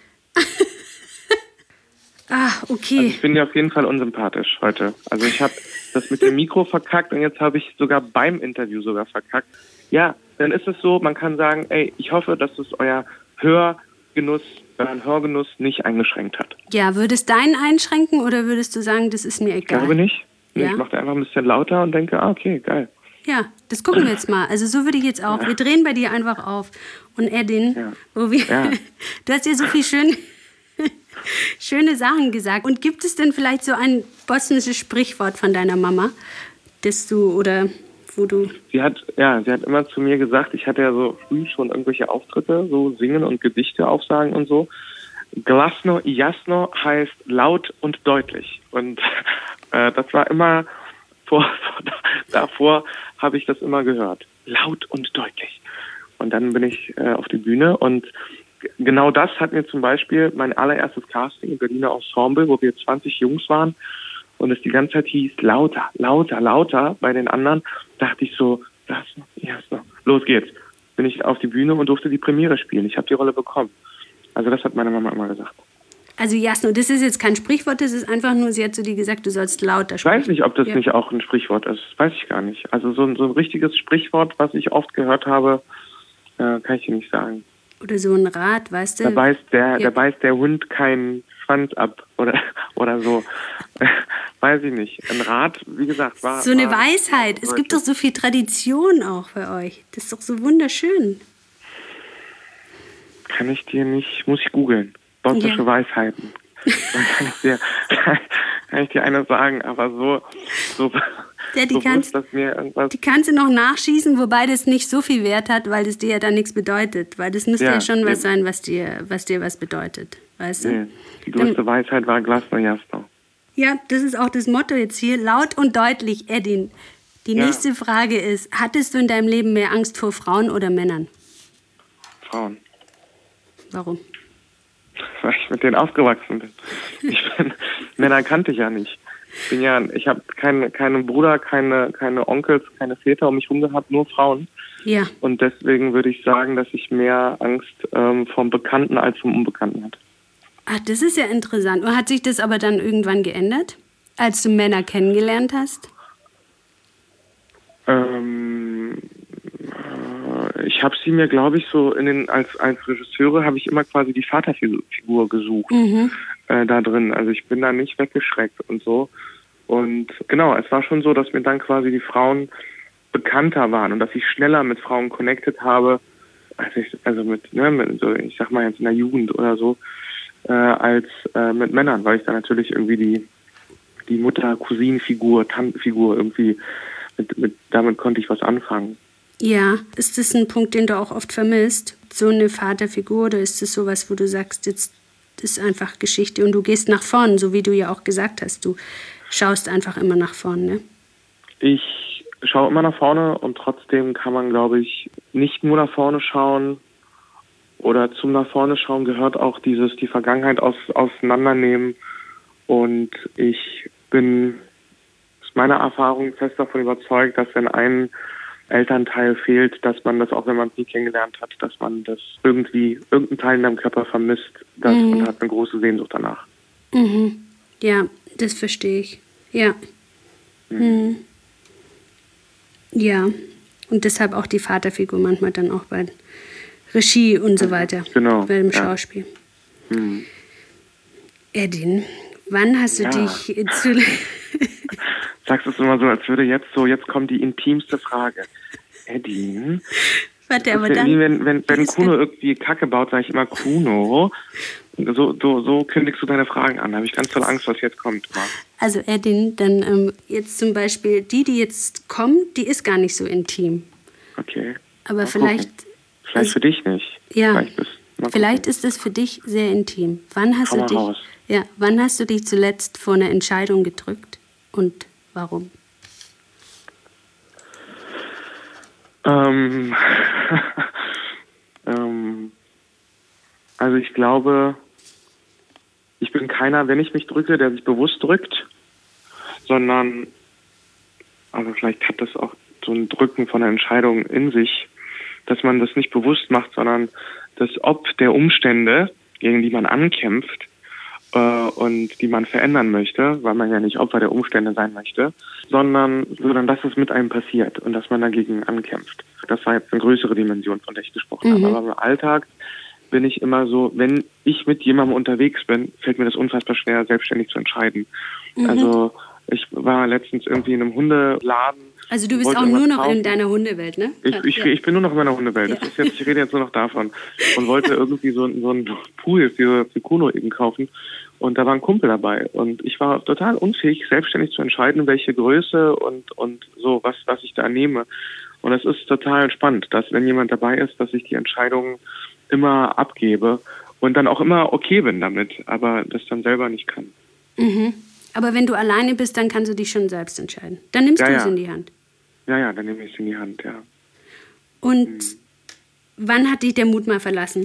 Ah, okay. Also ich bin dir auf jeden Fall unsympathisch heute. Also ich habe das mit dem Mikro verkackt und jetzt habe ich sogar beim Interview sogar verkackt. Ja, dann ist es so, man kann sagen, ey, ich hoffe, dass es euer Hörgenuss, euren Hörgenuss nicht eingeschränkt hat. Ja, würdest deinen einschränken oder würdest du sagen, das ist mir Ich egal? glaube nicht. Nee, Ja. Ich mache da einfach ein bisschen lauter und denke, ah, okay, geil. Ja, das gucken wir jetzt mal. Also so würde ich jetzt auch. Wir drehen bei dir einfach auf. Und Edin, Ja. wo wir, Ja. du hast ja so viel schön, schöne Sachen gesagt. Und gibt es denn vielleicht so ein bosnisches Sprichwort von deiner Mama, das du oder wo du... Sie hat, ja, sie hat immer zu mir gesagt, ich hatte ja so früh schon irgendwelche Auftritte, so singen und Gedichte aufsagen und so. Glasno i jasno heißt laut und deutlich. Und äh, das war immer, vor, vor, davor habe ich das immer gehört. Laut und deutlich. Und dann bin ich äh, auf die Bühne und g- genau das hat mir zum Beispiel mein allererstes Casting im Berliner Ensemble, wo wir zwanzig Jungs waren und es die ganze Zeit hieß, lauter, lauter, lauter bei den anderen, dachte ich so, Glasno i jasno, los geht's. Bin ich auf die Bühne und durfte die Premiere spielen. Ich habe die Rolle bekommen. Also das hat meine Mama immer gesagt. Also Jasno, das ist jetzt kein Sprichwort, das ist einfach nur, sie hat zu dir gesagt, du sollst lauter Ich sprechen. weiß nicht, ob das Ja. nicht auch ein Sprichwort ist. Weiß ich gar nicht. Also so ein, so ein richtiges Sprichwort, was ich oft gehört habe, äh, kann ich dir nicht sagen. Oder so ein Rat, weißt du? Da beißt der, Ja. da beißt der Hund keinen Schwanz ab oder oder so. Weiß ich nicht. Ein Rat, wie gesagt, war So eine war, Weisheit. Es gibt doch so viel Tradition auch bei euch. Das ist doch so wunderschön. Kann ich dir nicht, muss ich googeln. Bosnische Ja. Weisheiten. Dann kann ich dir, kann ich dir eine sagen, aber so, so, Ja, die so kannst- dass mir irgendwas. Die kannst du noch nachschießen, wobei das nicht so viel Wert hat, weil das dir ja dann nichts bedeutet. Weil das müsste ja, Ja, schon was eben. sein, was dir, was dir was bedeutet. Weißt du? Nee, die größte Weisheit war Glasno Jasno. Ja, das ist auch das Motto jetzt hier. Laut und deutlich, Edin. Die Ja. nächste Frage ist, hattest du in deinem Leben mehr Angst vor Frauen oder Männern? Frauen. Warum? Weil ich mit denen aufgewachsen bin. Ich bin Männer kannte ich ja nicht. Ich bin ja, ich habe keine, keinen Bruder, keine, keine Onkels, keine Väter um mich herum gehabt, nur Frauen. Ja. Und deswegen würde ich sagen, dass ich mehr Angst ähm, vom Bekannten als vom Unbekannten hatte. Ach, das ist ja interessant. Und hat sich das aber dann irgendwann geändert, als du Männer kennengelernt hast? Ähm, äh, ich habe sie mir, glaube ich, so in den als als Regisseure habe ich immer quasi die Vaterfigur gesucht Mhm. äh, da drin. Also ich bin da nicht weggeschreckt und so. Und genau, es war schon so, dass mir dann quasi die Frauen bekannter waren und dass ich schneller mit Frauen connected habe, als ich, also mit, ne, mit so, ich sag mal jetzt in der Jugend oder so, äh, als äh, mit Männern, weil ich dann natürlich irgendwie die die Mutter-Cousin-Figur, Tantenfigur irgendwie mit, mit damit konnte ich was anfangen. Ja, ist das ein Punkt, den du auch oft vermisst? So eine Vaterfigur, oder ist das sowas, wo du sagst, jetzt ist einfach Geschichte und du gehst nach vorn, so wie du ja auch gesagt hast, du schaust einfach immer nach vorn, ne? Ich schaue immer nach vorne und trotzdem kann man, glaube ich, nicht nur nach vorne schauen oder zum nach vorne schauen gehört auch dieses, die Vergangenheit aus, auseinandernehmen und ich bin aus meiner Erfahrung fest davon überzeugt, dass wenn ein Elternteil fehlt, dass man das, auch wenn man es nie kennengelernt hat, dass man das irgendwie, irgendeinen Teil in deinem Körper vermisst das Mhm. und hat eine große Sehnsucht danach. Mhm. Ja, das verstehe ich. Ja. Mhm. Ja. Und deshalb auch die Vaterfigur manchmal dann auch bei Regie und so weiter. Genau. Bei dem ja. Schauspiel. Mhm. Edin, wann hast du Ja. dich zu... Sagst du es immer so, als würde jetzt so, jetzt kommt die intimste Frage. Edin? Warte, aber wie dann... wenn, wenn, wenn ist Kuno irgendwie Kacke baut, sage ich immer Kuno. So, so, so kündigst du deine Fragen an. Da habe ich ganz toll Angst, was jetzt kommt. Also Edin, dann ähm, jetzt zum Beispiel, die, die jetzt kommt, die ist gar nicht so intim. Okay. Aber Mal vielleicht... gucken. Vielleicht für dich nicht. Ja, Vielleicht, bist, vielleicht ist es für dich sehr intim. Wann hast Hau du mal dich, raus. ja, wann hast du dich zuletzt vor eine Entscheidung gedrückt und warum? Ähm, ähm, also ich glaube, ich bin keiner, wenn ich mich drücke, der sich bewusst drückt, sondern, also vielleicht hat das auch so ein Drücken von einer Entscheidung in sich, dass man das nicht bewusst macht, sondern das Ob der Umstände, gegen die man ankämpft äh, und die man verändern möchte, weil man ja nicht Opfer der Umstände sein möchte, sondern, sondern dass es mit einem passiert und dass man dagegen ankämpft. Das war jetzt eine größere Dimension, von der ich gesprochen Mhm. habe. Aber im Alltag bin ich immer so, wenn ich mit jemandem unterwegs bin, fällt mir das unfassbar schwer, selbstständig zu entscheiden. Mhm. Also ich war letztens irgendwie in einem Hundeladen. Also du bist wollte auch nur irgendwas noch kaufen. in deiner Hundewelt, ne? Ich, ich, ja. ich bin nur noch in meiner Hundewelt. Das Ja. ist jetzt, ich rede jetzt nur noch davon. Und wollte irgendwie so, so einen Pool für, für Kuno eben kaufen. Und da war ein Kumpel dabei. Und ich war total unfähig, selbstständig zu entscheiden, welche Größe und, und so, was, was ich da nehme. Und es ist total spannend, dass wenn jemand dabei ist, dass ich die Entscheidungen immer abgebe und dann auch immer okay bin damit, aber das dann selber nicht kann. Mhm. Aber wenn du alleine bist, dann kannst du dich schon selbst entscheiden. Dann nimmst Ja, du ja. es in die Hand. Ja, ja, dann nehme ich es in die Hand, ja. Und Mhm. wann hat dich der Mut mal verlassen?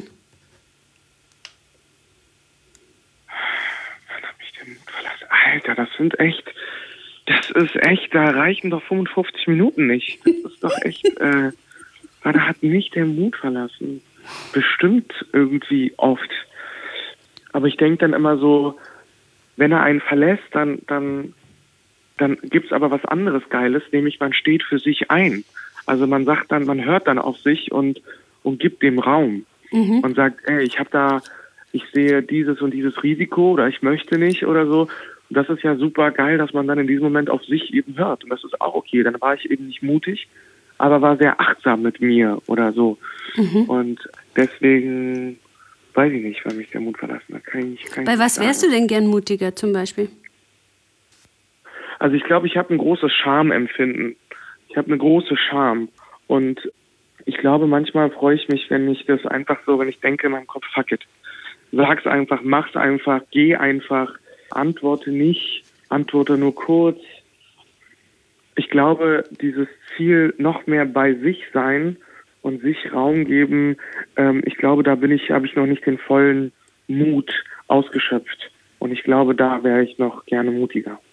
Wann hat mich der Mut verlassen? Alter, das sind echt, das ist echt, da reichen doch fünfundfünfzig Minuten nicht. Das ist doch echt, äh, wann hat mich der Mut verlassen? Bestimmt irgendwie oft. Aber ich denke dann immer so, wenn er einen verlässt, dann, dann, dann gibt's aber was anderes Geiles, nämlich man steht für sich ein. Also man sagt dann, man hört dann auf sich und, und gibt dem Raum. Mhm. Und sagt, ey, ich habe da, ich sehe dieses und dieses Risiko oder ich möchte nicht oder so. Und das ist ja super geil, dass man dann in diesem Moment auf sich eben hört. Und das ist auch okay. Dann war ich eben nicht mutig, aber war sehr achtsam mit mir oder so. Mhm. Und deswegen weiß ich nicht, wann mich der Mut verlassen hat. Kann ich, kann ich Bei nicht was sagen. wärst du denn gern mutiger zum Beispiel? Also ich glaube, ich habe ein großes Schamempfinden. Ich habe eine große Scham. Und ich glaube, manchmal freue ich mich, wenn ich das einfach so, wenn ich denke in meinem Kopf, fuck it. Sag's einfach, mach's einfach, geh einfach, antworte nicht, antworte nur kurz. Ich glaube, dieses Ziel, noch mehr bei sich sein und sich Raum geben, ähm, ich glaube, da bin ich, habe ich noch nicht den vollen Mut ausgeschöpft. Und ich glaube, da wäre ich noch gerne mutiger.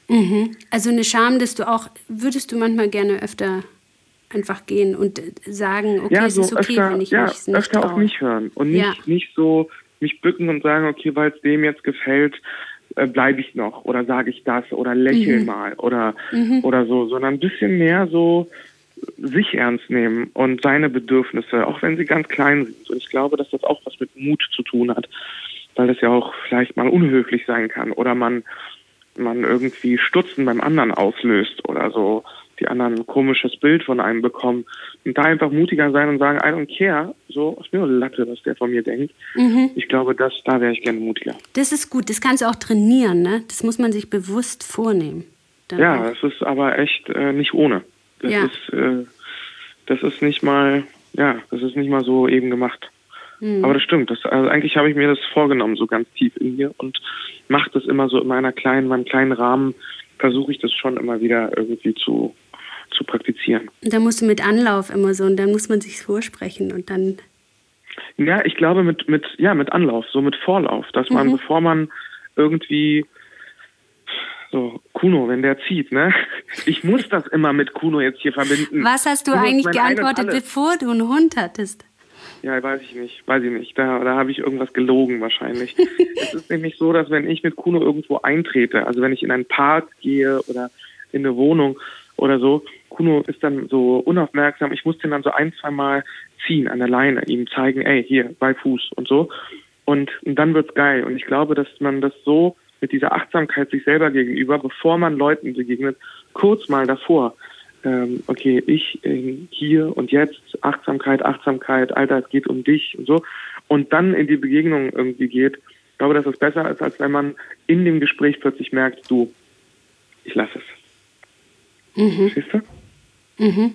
Mhm. Also eine Scham, dass du auch, würdest du manchmal gerne öfter einfach gehen und sagen, okay, ja, es so ist okay, öfter, wenn ich ja, mich nicht öfter traue. auf mich hören und nicht, Ja. nicht so mich bücken und sagen, okay, weil es dem jetzt gefällt, äh, bleibe ich noch oder sage ich das oder lächel Mhm. mal oder, Mhm. oder so, sondern ein bisschen mehr so sich ernst nehmen und seine Bedürfnisse, auch wenn sie ganz klein sind. Und ich glaube, dass das auch was mit Mut zu tun hat, weil das ja auch vielleicht mal unhöflich sein kann oder man, man irgendwie Stutzen beim anderen auslöst oder so, die anderen ein komisches Bild von einem bekommen und da einfach mutiger sein und sagen, I don't care, so, ist mir nur Latte, was der von mir denkt. Mhm. Ich glaube, dass, da wäre ich gerne mutiger. Das ist gut, das kannst du auch trainieren, ne? Das muss man sich bewusst vornehmen. Dann Ja, auch. es ist aber echt äh, nicht ohne. Das Ja. ist, äh, das ist nicht mal, ja, das ist nicht mal so eben gemacht. Mhm. Aber das stimmt. Das, also eigentlich habe ich mir das vorgenommen, so ganz tief in mir und mache das immer so in meiner kleinen, meinem kleinen Rahmen, versuche ich das schon immer wieder irgendwie zu, zu praktizieren. Da musst du mit Anlauf immer so und dann muss man sich vorsprechen und dann. Ja, ich glaube mit, mit, ja, mit Anlauf, so mit Vorlauf, dass man, Mhm. bevor man irgendwie so, Kuno, wenn der zieht, ne? Ich muss das immer mit Kuno jetzt hier verbinden. Was hast du Kuno ist eigentlich mein Ein und geantwortet, Alles. bevor du einen Hund hattest? Ja, weiß ich nicht, weiß ich nicht. Da, da habe ich irgendwas gelogen wahrscheinlich. Es ist nämlich so, dass wenn ich mit Kuno irgendwo eintrete, also wenn ich in einen Park gehe oder in eine Wohnung oder so, Kuno ist dann so unaufmerksam, ich muss den dann so ein, zwei Mal ziehen an der Leine, ihm zeigen, ey, hier, bei Fuß und so. Und, und dann wird's geil. Und ich glaube, dass man das so mit dieser Achtsamkeit sich selber gegenüber, bevor man Leuten begegnet, kurz mal davor, ähm, okay, ich äh, hier und jetzt, Achtsamkeit, Achtsamkeit, Alter, es geht um dich und so, und dann in die Begegnung irgendwie geht. Ich glaube, dass es besser ist, als wenn man in dem Gespräch plötzlich merkt, du, ich lasse es. Mhm. Siehst du? Mhm.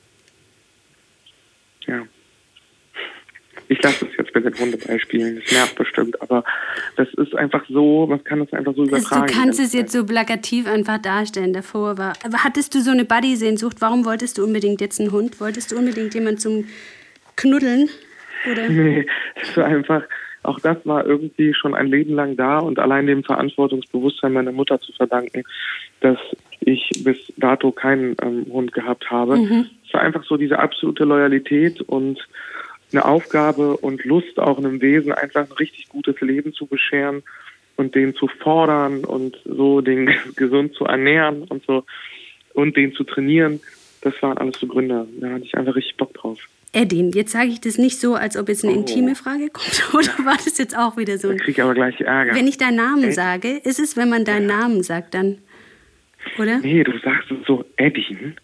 Ja. Ich lasse es jetzt mit den Hundebeispielen. Das nervt bestimmt, aber das ist einfach so, man kann das einfach so Also übertragen. du kannst es jetzt so plakativ einfach darstellen. Davor war. Aber hattest du so eine Buddy-Sehnsucht? Warum wolltest du unbedingt jetzt einen Hund? Wolltest du unbedingt jemanden zum Knuddeln? Oder? Nee, das war einfach, auch das war irgendwie schon ein Leben lang da und allein dem Verantwortungsbewusstsein meiner Mutter zu verdanken, dass ich bis dato keinen ähm, Hund gehabt habe. Mhm. Es war einfach so diese absolute Loyalität und eine Aufgabe und Lust, auch einem Wesen einfach ein richtig gutes Leben zu bescheren und den zu fordern und so den gesund zu ernähren und so und den zu trainieren. Das waren alles so Gründe. Da hatte ich einfach richtig Bock drauf. Edin, jetzt sage ich das nicht so, als ob jetzt eine Oh. intime Frage kommt. Oder war das jetzt auch wieder so Da ein... kriege ich aber gleich Ärger. Wenn ich deinen Namen Ed? sage, ist es, wenn man deinen Namen sagt, dann... Oder? Nee, du sagst es so, Edin.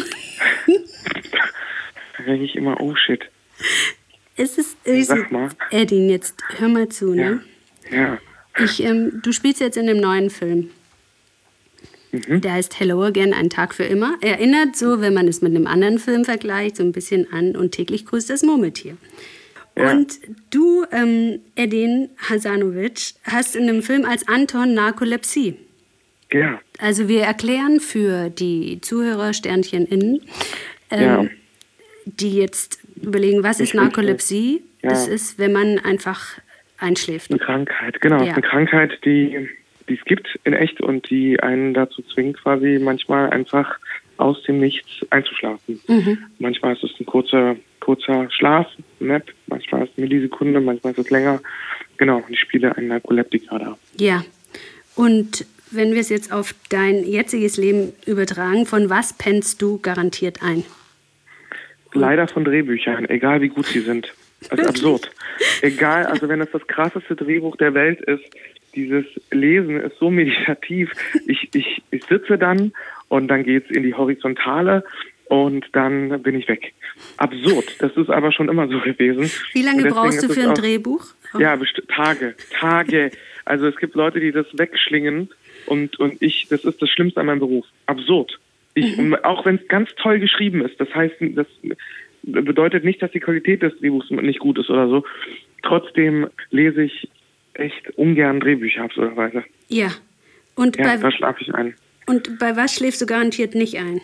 Da denke ich immer, oh shit. Ist es... Sag mal. Edin, jetzt hör mal zu, Ja. ne? Ja. Ich, ähm, du spielst jetzt in einem neuen Film. Mhm. Der heißt Hello Again, ein Tag für immer. Erinnert so, wenn man es mit einem anderen Film vergleicht, so ein bisschen an Und täglich grüßt das Murmeltier. Ja. Und du, ähm, Edin Hasanovic, hast in dem Film als Anton Narkolepsie. Ja. Also wir erklären für die Zuhörer, Sternchen innen, ähm, Ja. die jetzt überlegen, was ist Ich weiß Narkolepsie? Ja. Das ist, wenn man einfach einschläft. Eine Krankheit, genau. Ja. Eine Krankheit, die, die es gibt in echt und die einen dazu zwingt, quasi manchmal einfach aus dem Nichts einzuschlafen. Mhm. Manchmal ist es ein kurzer, kurzer Schlaf, ein Nap, manchmal ist es eine Millisekunde, manchmal ist es länger. Genau, und ich spiele einen Narkoleptiker da. Ja, und wenn wir es jetzt auf dein jetziges Leben übertragen, von was pennst du garantiert ein? Leider von Drehbüchern, egal wie gut sie sind. Das ist Wirklich? absurd. Egal, also wenn es das krasseste Drehbuch der Welt ist, dieses Lesen ist so meditativ. Ich, ich, ich sitze dann und dann geht's in die Horizontale und dann bin ich weg. Absurd. Das ist aber schon immer so gewesen. Wie lange Und deswegen brauchst du ist für es ein auch- Drehbuch? Ja, best- Tage, Tage. Also es gibt Leute, die das wegschlingen und, und ich, das ist das Schlimmste an meinem Beruf. Absurd. Ich, Mhm. Auch wenn es ganz toll geschrieben ist, das heißt, das bedeutet nicht, dass die Qualität des Drehbuchs nicht gut ist oder so. Trotzdem lese ich echt ungern Drehbücher absurderweise. Ja. Und, Ja, bei, da schlafe ich ein. und bei was schläfst du garantiert nicht ein?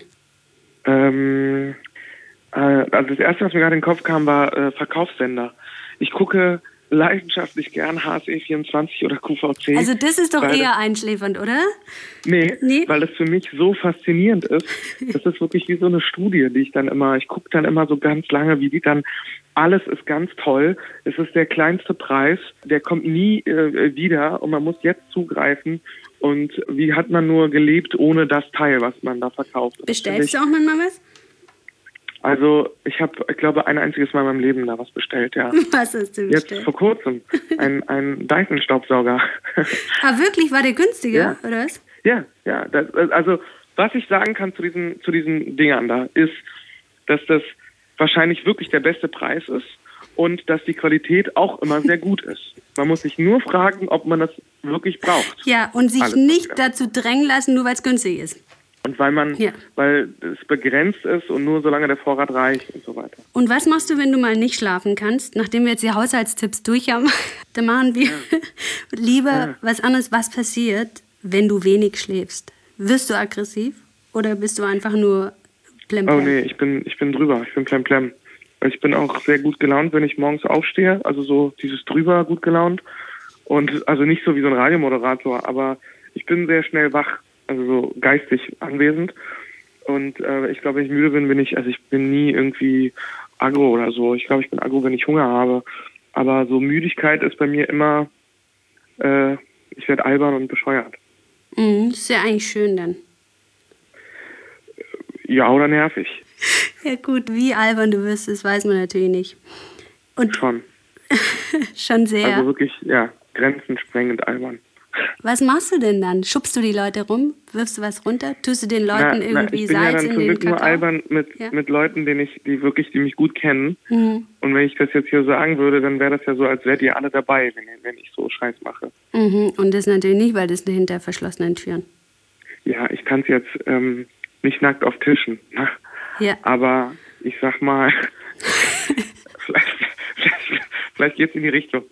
Ähm, äh, also das Erste, was mir gerade in den Kopf kam, war äh, Verkaufssender. Ich gucke leidenschaftlich gern H S E vierundzwanzig oder Q V C. Also das ist doch eher einschläfernd, oder? Nee, nee, weil das für mich so faszinierend ist. Das ist wirklich wie so eine Studie, die ich dann immer, ich gucke dann immer so ganz lange, wie die dann, alles ist ganz toll. Es ist der kleinste Preis, der kommt nie äh, wieder und man muss jetzt zugreifen. Und wie hat man nur gelebt ohne das Teil, was man da verkauft? Bestellst du auch manchmal was? Also ich habe, ich glaube, ein einziges Mal in meinem Leben da was bestellt, ja. Was hast du bestellt? Jetzt vor kurzem. Ein, ein Dyson-Staubsauger. Ah, wirklich? War der günstiger, ja. oder was? Ja, ja. Das, also was ich sagen kann zu diesen, zu diesen Dingern da, ist, dass das wahrscheinlich wirklich der beste Preis ist und dass die Qualität auch immer sehr gut ist. Man muss sich nur fragen, ob man das wirklich braucht. Ja, und sich Alles nicht dazu drängen lassen, nur weil es günstig ist. Und weil man, ja. weil es begrenzt ist und nur solange der Vorrat reicht und so weiter. Und was machst du, wenn du mal nicht schlafen kannst? Nachdem wir jetzt die Haushaltstipps durch haben, dann machen wir ja. lieber ja. was anderes. Was passiert, wenn du wenig schläfst? Wirst du aggressiv oder bist du einfach nur plemplem? Oh nee, ich bin, ich bin drüber, ich bin plemplem. Ich bin auch sehr gut gelaunt, wenn ich morgens aufstehe, also so dieses drüber gut gelaunt. Und also nicht so wie so ein Radiomoderator, aber ich bin sehr schnell wach. Also so geistig anwesend. Und äh, ich glaube, wenn ich müde bin, bin ich, also ich bin nie irgendwie aggro oder so. Ich glaube, ich bin aggro, wenn ich Hunger habe. Aber so Müdigkeit ist bei mir immer, äh, ich werde albern und bescheuert. Mhm, das ist ja eigentlich schön dann. Ja, oder nervig. Ja gut, wie albern du wirst, das weiß man natürlich nicht. Und schon. Schon sehr. Also wirklich, ja, grenzensprengend albern. Was machst du denn dann? Schubst du die Leute rum? Wirfst du was runter? Tust du den Leuten na, irgendwie na, Salz ja in den Kakao? Ich bin ja nur albern mit, ja? mit Leuten, denen ich, die wirklich, die mich gut kennen. Mhm. Und wenn ich das jetzt hier sagen würde, dann wäre das ja so, als wärt ihr alle dabei, wenn, wenn ich so Scheiß mache. Mhm. Und das natürlich nicht, weil das hinter verschlossenen Türen. Ja, ich kann es jetzt ähm, nicht nackt auf Tischen. Ne? Ja. Aber ich sag mal, vielleicht, vielleicht, vielleicht geht es in die Richtung.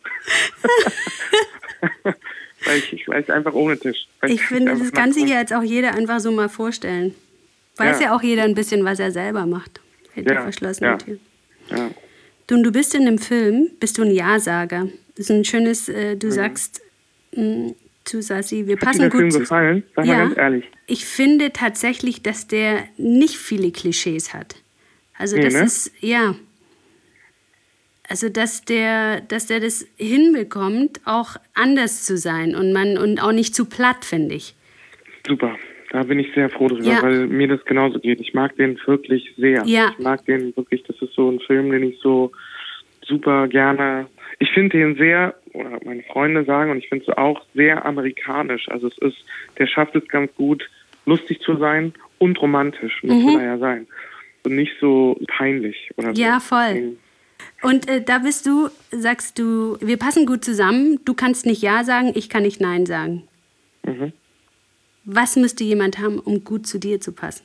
Vielleicht, vielleicht einfach ohne Tisch. Vielleicht ich finde, das kann sich ja jetzt auch jeder einfach so mal vorstellen. Weiß ja, ja auch jeder ein bisschen, was er selber macht. Hinter ja, verschlossenen ja, Türen. Ja. Du, und du bist in dem Film, bist du ein Ja-Sager. Das ist ein schönes, äh, du mhm. sagst mh, zu Sassi, wir Hat passen dir der gut Film zu... gefallen? Sag ja, mal ganz ehrlich. Ich finde tatsächlich, dass der nicht viele Klischees hat. Also nee, das ne? ist, ja... Also, dass der, dass der das hinbekommt, auch anders zu sein und man und auch nicht zu platt, finde ich. Super, da bin ich sehr froh drüber, ja. weil mir das genauso geht. Ich mag den wirklich sehr. Ja. Ich mag den wirklich, das ist so ein Film, den ich so super gerne, ich finde den sehr, oder meine Freunde sagen, und ich finde es auch sehr amerikanisch. Also es ist, der schafft es ganz gut, lustig zu sein und romantisch, muss mhm. er ja sein. Und nicht so peinlich oder so. Ja, voll. Und äh, da bist du, sagst du, wir passen gut zusammen, du kannst nicht Ja sagen, ich kann nicht Nein sagen. Mhm. Was müsste jemand haben, um gut zu dir zu passen?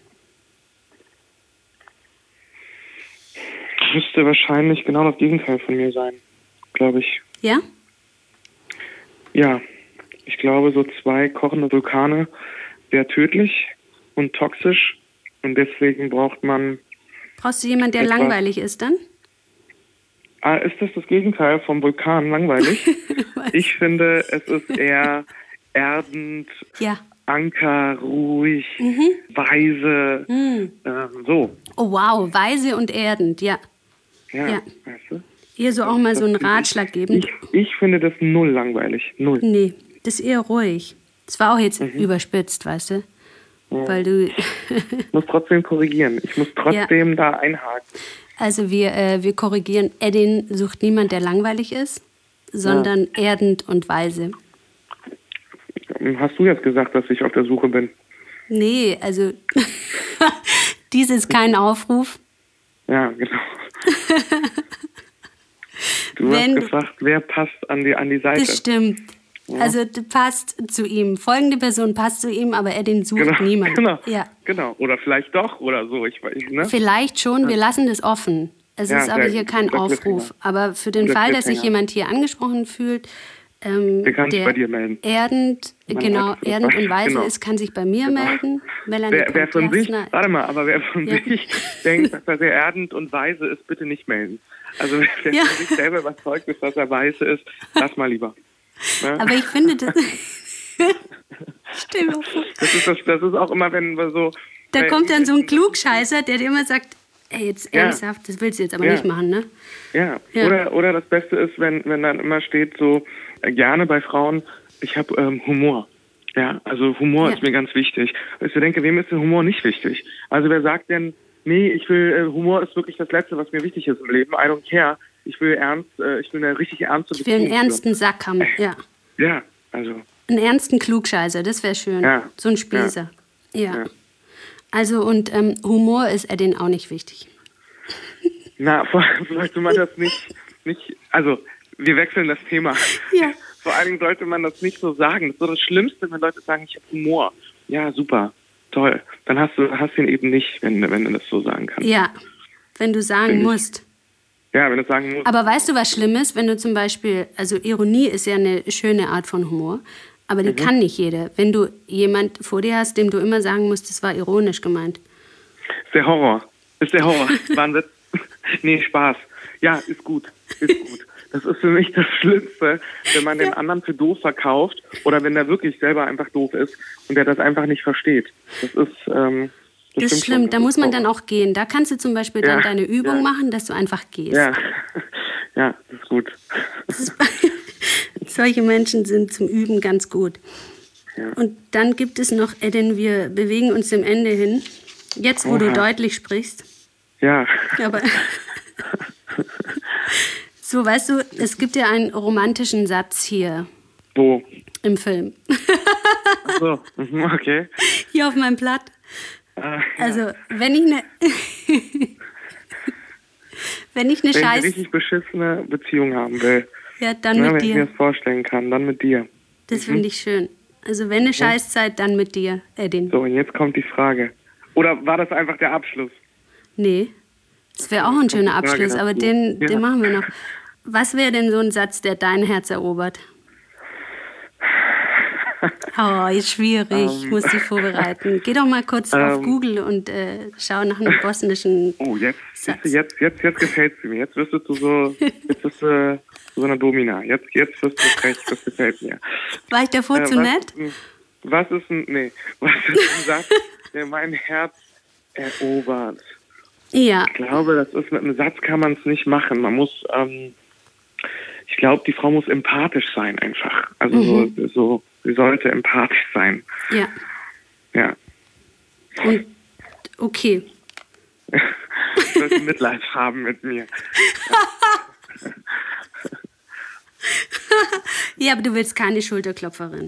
Müsste wahrscheinlich genau das Gegenteil von mir sein, glaube ich. Ja? Ja, ich glaube, so zwei kochende Vulkane wäre tödlich und toxisch und deswegen braucht man... Brauchst du jemanden, der etwas langweilig ist dann? Ah, ist das das Gegenteil vom Vulkan langweilig? Ich finde, es ist eher erdend, ja. Anker, ruhig, mhm. weise, mhm. äh, so. Oh wow, weise und erdend, ja. Ja, ja. Weißt du? Eher so auch mal so einen Ratschlag geben. Ich, ich finde das null langweilig, null. Nee, das ist eher ruhig. Das war auch jetzt mhm. überspitzt, weißt du? Ja. Weil du... Ich muss trotzdem korrigieren, ich muss trotzdem ja. da einhaken. Also wir, äh, wir korrigieren, Edin sucht niemand, der langweilig ist, sondern ja. erdend und weise. Hast du jetzt gesagt, dass ich auf der Suche bin? Nee, also dies ist kein Aufruf. Ja, genau. Du Wenn, hast gefragt, wer passt an die, an die Seite. Das stimmt. Ja. Also passt zu ihm. Folgende Person passt zu ihm, aber Edin sucht genau, niemand. Genau, ja. genau. Oder vielleicht doch oder so. Ich weiß, ne? Vielleicht schon, wir lassen das offen. Es ja, ist aber hier kein Aufruf. Aber für den Fall, dass sich jemand hier angesprochen fühlt, ähm, der kann sich der bei dir melden. erdend, Man genau, hat es erdend bei- und weise genau. ist, kann sich bei mir Genau. melden. Melanie Wer, wer von sich, Jasner- warte mal, aber wer von Ja. sich denkt, dass er sehr erdend und weise ist, bitte nicht melden. Also wer Ja. von sich selber überzeugt ist, dass er weise ist, lass mal lieber. Ne? Aber ich finde das... Stell dir mal vor. Das ist, das, das ist auch immer, wenn wir so... Da äh, kommt dann so ein Klugscheißer, der dir immer sagt, ey, jetzt Ja. ernsthaft, das willst du jetzt aber Ja. nicht machen, ne? Ja, Ja. Oder, oder das Beste ist, wenn, wenn dann immer steht so, äh, gerne bei Frauen, ich habe ähm, Humor. Ja, also Humor Ja. ist mir ganz wichtig. Ich denke, wem ist denn Humor nicht wichtig? Also wer sagt denn, nee, ich will, äh, Humor ist wirklich das Letzte, was mir wichtig ist im Leben. I don't care. Ich will ernst, äh, ich will eine richtig ernste Ich will einen Beziehung ernsten Sack haben, ja. führen. Ja, also, Einen ernsten Klugscheißer, das wäre schön. Ja. So ein Spießer. Ja. Ja. Also und ähm, Humor ist er denen auch nicht wichtig. na, vor allem sollte man das nicht, nicht, also, wir wechseln das Thema. Ja. Vor allen Dingen sollte man das nicht so sagen. Das ist so das Schlimmste, wenn Leute sagen, ich habe Humor. Ja, super, toll. Dann hast du hast du ihn eben nicht, wenn, wenn du das so sagen kannst. Ja, wenn du sagen Finde ich. musst. Ja, wenn du sagen musst. Aber weißt du, was schlimm ist, wenn du zum Beispiel, also Ironie ist ja eine schöne Art von Humor, aber die Mhm. kann nicht jeder. Wenn du jemand vor dir hast, dem du immer sagen musst, das war ironisch gemeint. Ist der Horror. Ist der Horror. War ein Witz. Nee, Spaß. Ja, ist gut. Ist gut. Das ist für mich das Schlimmste, wenn man den anderen für doof verkauft oder wenn der wirklich selber einfach doof ist und der das einfach nicht versteht. Das ist, ähm, Das ist stimmt schlimm, schon. da Das muss ist man dann Horror. auch gehen. Da kannst du zum Beispiel dann Ja, deine Übung ja. machen, dass du einfach gehst. Ja, ja, das ist gut. Solche Menschen sind zum Üben ganz gut. Ja. Und dann gibt es noch, Edin, wir bewegen uns dem Ende hin. Jetzt, wo du Oha. deutlich sprichst. Ja, Aber so, weißt du, es gibt ja einen romantischen Satz hier wo? im Film. Ach so, mhm, okay. Hier auf meinem Blatt. Ah, Also, wenn ich eine wenn ich eine Wenn ich eine Scheiß... richtig beschissene Beziehung haben will, Ja, dann ja, mit wenn ich mir dir. das vorstellen kann, dann mit dir. Das finde ich schön. Also, wenn eine Scheißzeit, dann mit dir, Edin. So, und jetzt kommt die Frage. Oder war das einfach der Abschluss? Nee, das wäre auch ein schöner Frage Abschluss, aber dazu. den, Ja. den machen wir noch. Was wäre denn so ein Satz, der dein Herz erobert? Oh, ist schwierig, ich muss dich vorbereiten. Geh doch mal kurz auf Ähm. Google und äh, schau nach einem bosnischen... Oh, jetzt, Satz. jetzt, jetzt, jetzt, jetzt gefällt sie mir. Jetzt wirst du so, jetzt bist du so eine Domina. Jetzt, jetzt wirst du frech, das gefällt mir. War ich davor Äh, zu was nett? Ist ein, was ist ein, nee, was ist ein Satz, der mein Herz erobert? Ja, Ich glaube, das ist mit einem Satz kann man es nicht machen. Man muss, ähm, ich glaube, die Frau muss empathisch sein einfach. Also Mhm. so, so, sie sollte empathisch sein. ja. Ja. Und okay. Sie sollte Mitleid haben mit mir. Ja, aber du willst keine Schulterklopferin.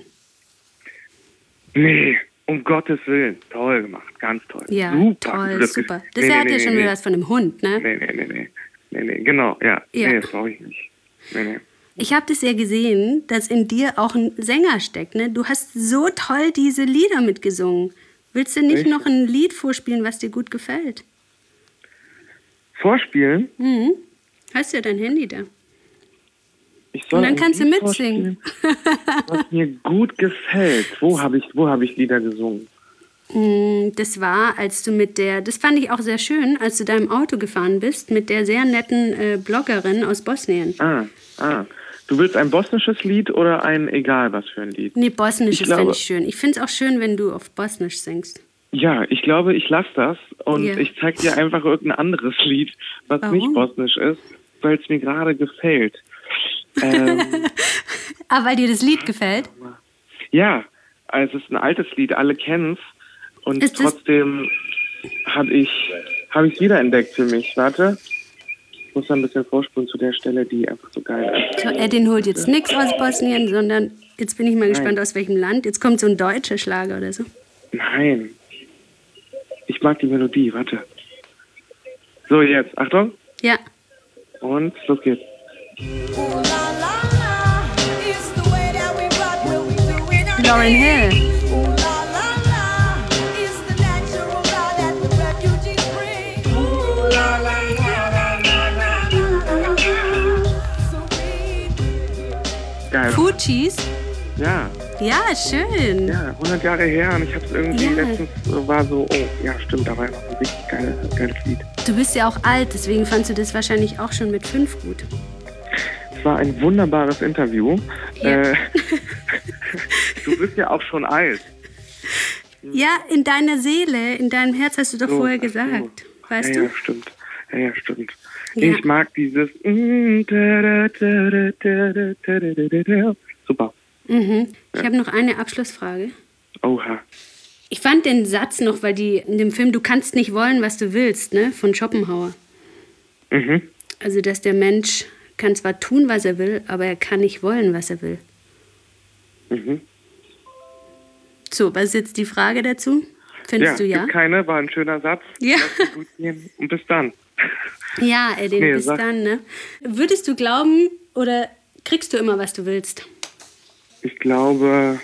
Nee, um Gottes Willen. Toll gemacht, ganz toll. Ja, super. toll, Das super. ist- Das nee, hat nee, ja nee, schon nee. wieder was von einem Hund, ne? Nee, nee, nee, nee. Nee, nee, genau, ja. Ja. Nee, das brauche ich nicht. Nee, nee. Ich habe das ja gesehen, dass in dir auch ein Sänger steckt, ne? Du hast so toll diese Lieder mitgesungen. Willst du nicht Echt? noch ein Lied vorspielen, was dir gut gefällt? Vorspielen? Mhm. Hast ja dein Handy da. Ich soll Und dann ein kannst du Lied mitsingen. vorspielen, was mir gut gefällt. Wo habe ich, wo habe ich Lieder gesungen? Mm, Das war, als du mit der, das fand ich auch sehr schön, als du da im Auto gefahren bist, mit der sehr netten äh, Bloggerin aus Bosnien. Ah, ah. Du willst ein bosnisches Lied oder ein egal was für ein Lied? Nee, Bosnisch Ich ist glaube- finde ich schön. Ich finde es auch schön, wenn du auf Bosnisch singst. Ja, ich glaube, ich lasse das und Ja. ich zeig dir einfach irgendein anderes Lied, was Warum? nicht bosnisch ist, weil es mir gerade gefällt. ähm, Ah, weil dir das Lied gefällt? ja, also es ist ein altes Lied, alle kennen's und Ist das- trotzdem habe ich habe ich wiederentdeckt für mich. Warte, ich muss da ein bisschen vorspulen zu der Stelle, die einfach so geil ist. So, Edin holt jetzt nichts aus Bosnien, sondern jetzt bin ich mal gespannt, aus welchem Land. Jetzt kommt so ein deutscher Schlager oder so. Nein, ich mag die Melodie. Warte. So jetzt, Achtung Ja. und los geht's. Lauryn Hill. Geil, Fujis? Ja. Ja, schön. Ja, hundert Jahre her und ich habe es irgendwie Ja. letztens, so, war so, oh, ja stimmt, da war ja noch ein richtig geiles, geiles Lied. Du bist ja auch alt, deswegen fandst du das wahrscheinlich auch schon mit fünf gut. Es war ein wunderbares Interview. Ja. Äh, du bist ja auch schon alt. Ja, in deiner Seele, in deinem Herz hast du doch So, vorher ach so. gesagt. Weißt ja, du? Ja, stimmt. Ja, ja, stimmt. Ja. Ich mag dieses super. Mhm. Ich habe noch eine Abschlussfrage. Oha. Ich fand den Satz noch, weil die in dem Film Du kannst nicht wollen, was du willst, ne, von Schopenhauer. Mhm. Also, dass der Mensch kann zwar tun, was er will, aber er kann nicht wollen, was er will. Mhm. So, was ist jetzt die Frage dazu? Findest Ja, du ja? gibt keine, war ein schöner Satz. Ja. Lass dir gut gehen und bis dann. Ja, Edin, Nee, bis sag- dann, ne? Würdest du glauben oder kriegst du immer, was du willst? Ich glaube,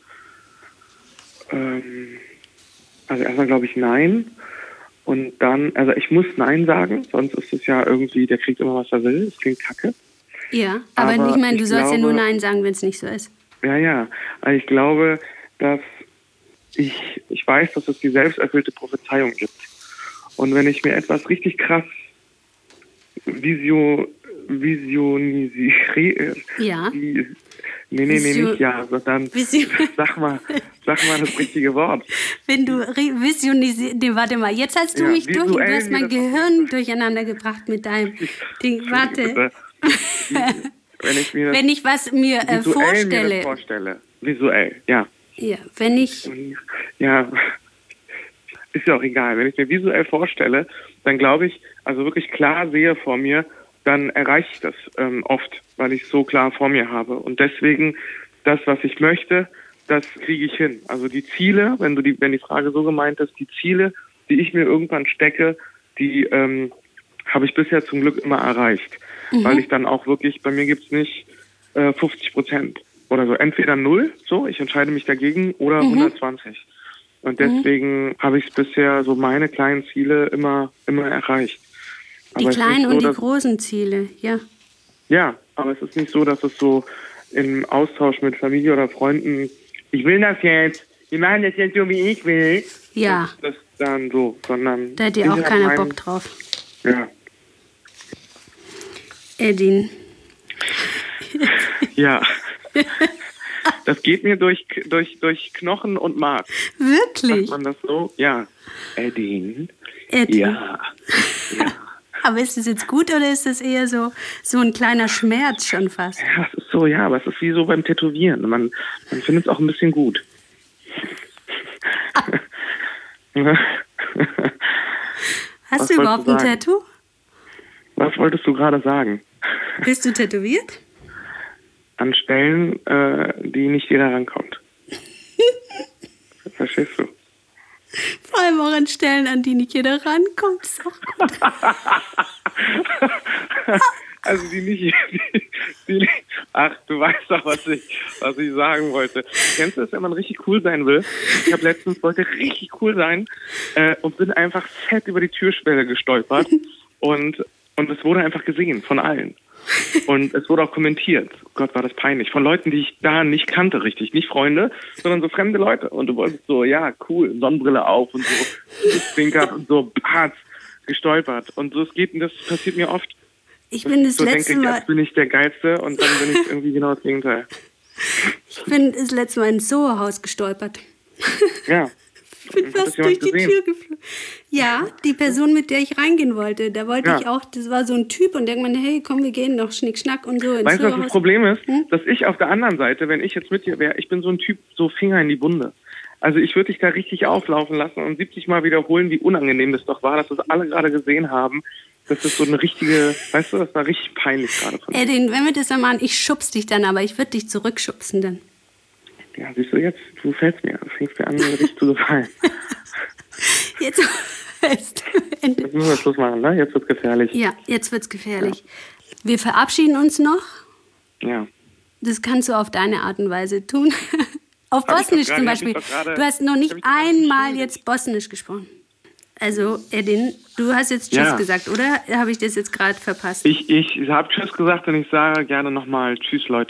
ähm, also erstmal glaube ich nein. Und dann, also ich muss nein sagen, sonst ist es ja irgendwie, der kriegt immer, was er will. Das klingt kacke. Ja, aber, Aber ich meine, du ich sollst ja nur glaube- Nein sagen, wenn es nicht so ist. Ja, ja. Also ich glaube, dass ich, ich weiß, dass es die selbsterfüllte Prophezeiung gibt. Und wenn ich mir etwas richtig krass visio, visionisiere, Ja. die, nee, nee, nee, Visio- nicht ja, sondern Visio- sag mal, sag mal das richtige Wort. Wenn du re- visionisierst, nee, warte mal, jetzt hast du Ja, mich durch, du visuell hast mein mir das- Gehirn durcheinander gebracht mit deinem Ding. Warte, Wenn ich mir das wenn ich was mir äh, visuell mir vorstelle, das vorstelle. Visuell, ja. ja, wenn ich, Ja, ist ja auch egal. Wenn ich mir visuell vorstelle, dann glaube ich, also wirklich klar sehe vor mir, dann erreiche ich das ähm, oft, weil ich es so klar vor mir habe. Und deswegen, das, was ich möchte, das kriege ich hin. Also die Ziele, wenn du die, wenn die Frage so gemeint ist, die Ziele, die ich mir irgendwann stecke, die ähm, habe ich bisher zum Glück immer erreicht. Mhm. Weil ich dann auch wirklich, bei mir gibt es nicht äh, fünfzig Prozent oder so. Entweder null, so, ich entscheide mich dagegen, oder Mhm. hundertzwanzig. Und deswegen habe ich es bisher, so meine kleinen Ziele, immer, immer erreicht. die Aber es ist kleinen nicht so, und die dass- großen Ziele, ja. Ja, aber es ist nicht so, dass es so im Austausch mit Familie oder Freunden, ich will das jetzt, wir machen das jetzt so, wie ich will. Ja, Das ist dann so, sondern... da hat dir ich auch hab keiner mein- Bock drauf. Ja, Edin, ja. Das geht mir durch, durch, durch Knochen und Mark. wirklich? Sagt man das so? Ja. Edin? Edin. Ja. Ja. Aber ist das jetzt gut oder ist das eher so, so ein kleiner Schmerz schon fast? Ja, es ist so, ja, aber es ist wie so beim Tätowieren. Man, man findet es auch ein bisschen gut. Hast Was du überhaupt ein wolltest du sagen? Tattoo? Was wolltest du gerade sagen? Bist du tätowiert? An Stellen, äh, die nicht jeder rankommt. Verstehst du? Vor allem auch an Stellen, an die nicht jeder rankommt. Ist auch gut. Also die nicht, die, die, ach, du weißt doch, was ich, was ich sagen wollte. Kennst du das, wenn man richtig cool sein will? Ich habe letztens, wollte richtig cool sein äh, und bin einfach fett über die Türschwelle gestolpert und, und es wurde einfach gesehen von allen. Und es wurde auch kommentiert. Oh Gott, war das peinlich. Von Leuten, die ich da nicht kannte richtig. Nicht Freunde, sondern so fremde Leute. Und du wolltest so, ja, cool, Sonnenbrille auf und so, zwinkert und so, patz, gestolpert. Und so, es geht, und das passiert mir oft. Ich bin das So denke letzte ich, Mal, jetzt bin ich der Geilste und dann bin ich irgendwie genau das Gegenteil. ich bin das letzte Mal ins Soho-Haus gestolpert. Ja. Ich bin Hat das fast durch jemand die gesehen? Tür geflogen. Ja, die Person, mit der ich reingehen wollte. Da wollte Ja. ich auch, das war so ein Typ und der meinte, hey, komm, wir gehen noch Schnick, Schnack und so ins Weißt du, was das Soho-Haus. Problem ist? Hm? Dass ich auf der anderen Seite, wenn ich jetzt mit dir wäre, ich bin so ein Typ, so Finger in die Wunde. Also ich würde dich da richtig auflaufen lassen und siebzig Mal wiederholen, wie unangenehm das doch war, dass das alle gerade gesehen haben. Das ist so eine richtige, weißt du, das war richtig peinlich gerade von mir. Edin, wenn wir das dann machen, ich schubs dich dann, aber ich würde dich zurückschubsen dann. Ja, siehst du jetzt, du fällst mir. Du fängst mir an, mir richtig zu gefallen. Jetzt fest. Ende. Jetzt müssen wir Schluss machen, ne? Jetzt wird's gefährlich. Ja, jetzt wird's gefährlich. Wir verabschieden uns noch. Ja. Das kannst du auf deine Art und Weise tun. Auf Hab ich doch Bosnisch gerade- zum hab ich Beispiel. doch gerade- Du hast noch hab nicht ich doch gerade einmal geschrieben. jetzt Bosnisch gesprochen. Also, Edin, du hast jetzt Tschüss Ja. gesagt, oder? Habe ich das jetzt gerade verpasst? Ich, ich habe Tschüss gesagt und ich sage gerne nochmal Tschüss, Leute.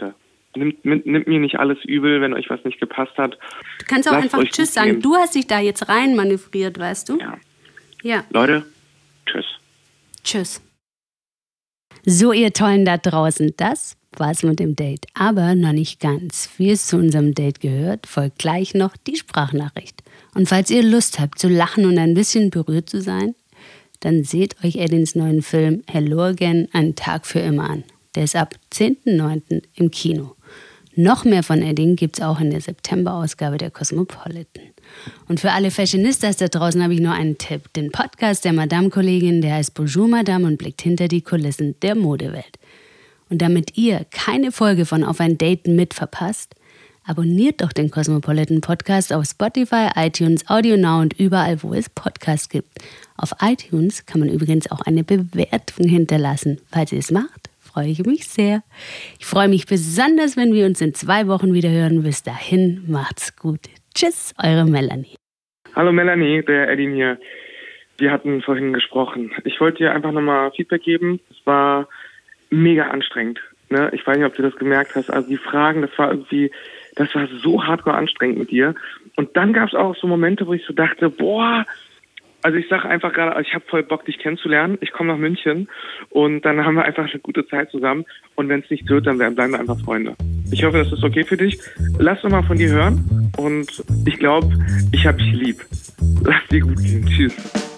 Nimmt, nimmt mir nicht alles übel, wenn euch was nicht gepasst hat. Du kannst auch Lasst einfach Tschüss sagen. gehen. Du hast dich da jetzt rein manövriert, weißt du? Ja. Ja. Leute, tschüss. Tschüss. So, ihr Tollen da draußen, das war's mit dem Date. Aber noch nicht ganz. Wie es zu unserem Date gehört, folgt gleich noch die Sprachnachricht. Und falls ihr Lust habt zu lachen und ein bisschen berührt zu sein, dann seht euch Eddins neuen Film Hello Again, ein Tag für immer an. Der ist ab zehnten neunten im Kino. Noch mehr von Edding gibt's auch in der September-Ausgabe der Cosmopolitan. Und für alle Fashionistas da draußen habe ich nur einen Tipp. Den Podcast der Madame-Kollegin, der heißt Bonjour Madame und blickt hinter die Kulissen der Modewelt. Und damit ihr keine Folge von Auf ein Date mit verpasst, abonniert doch den Cosmopolitan Podcast auf Spotify, iTunes, AudioNow und überall, wo es Podcasts gibt. Auf iTunes kann man übrigens auch eine Bewertung hinterlassen. Falls ihr es macht, freue ich mich sehr. Ich freue mich besonders, wenn wir uns in zwei Wochen wieder hören. Bis dahin, macht's gut. Tschüss, eure Melanie. Hallo Melanie, der Edin hier. Wir hatten vorhin gesprochen. Ich wollte dir einfach nochmal Feedback geben. Es war mega anstrengend. Ne? Ich weiß nicht, ob du das gemerkt hast. Also die Fragen, das war irgendwie, das war so hardcore anstrengend mit dir. Und dann gab es auch so Momente, wo ich so dachte, boah, also ich sage einfach gerade, ich habe voll Bock, dich kennenzulernen. Ich komme nach München und dann haben wir einfach eine gute Zeit zusammen. Und wenn es nicht wird, dann bleiben wir einfach Freunde. Ich hoffe, das ist okay für dich. Lass doch mal von dir hören und ich glaube, ich habe dich lieb. Lass dir gut gehen. Tschüss.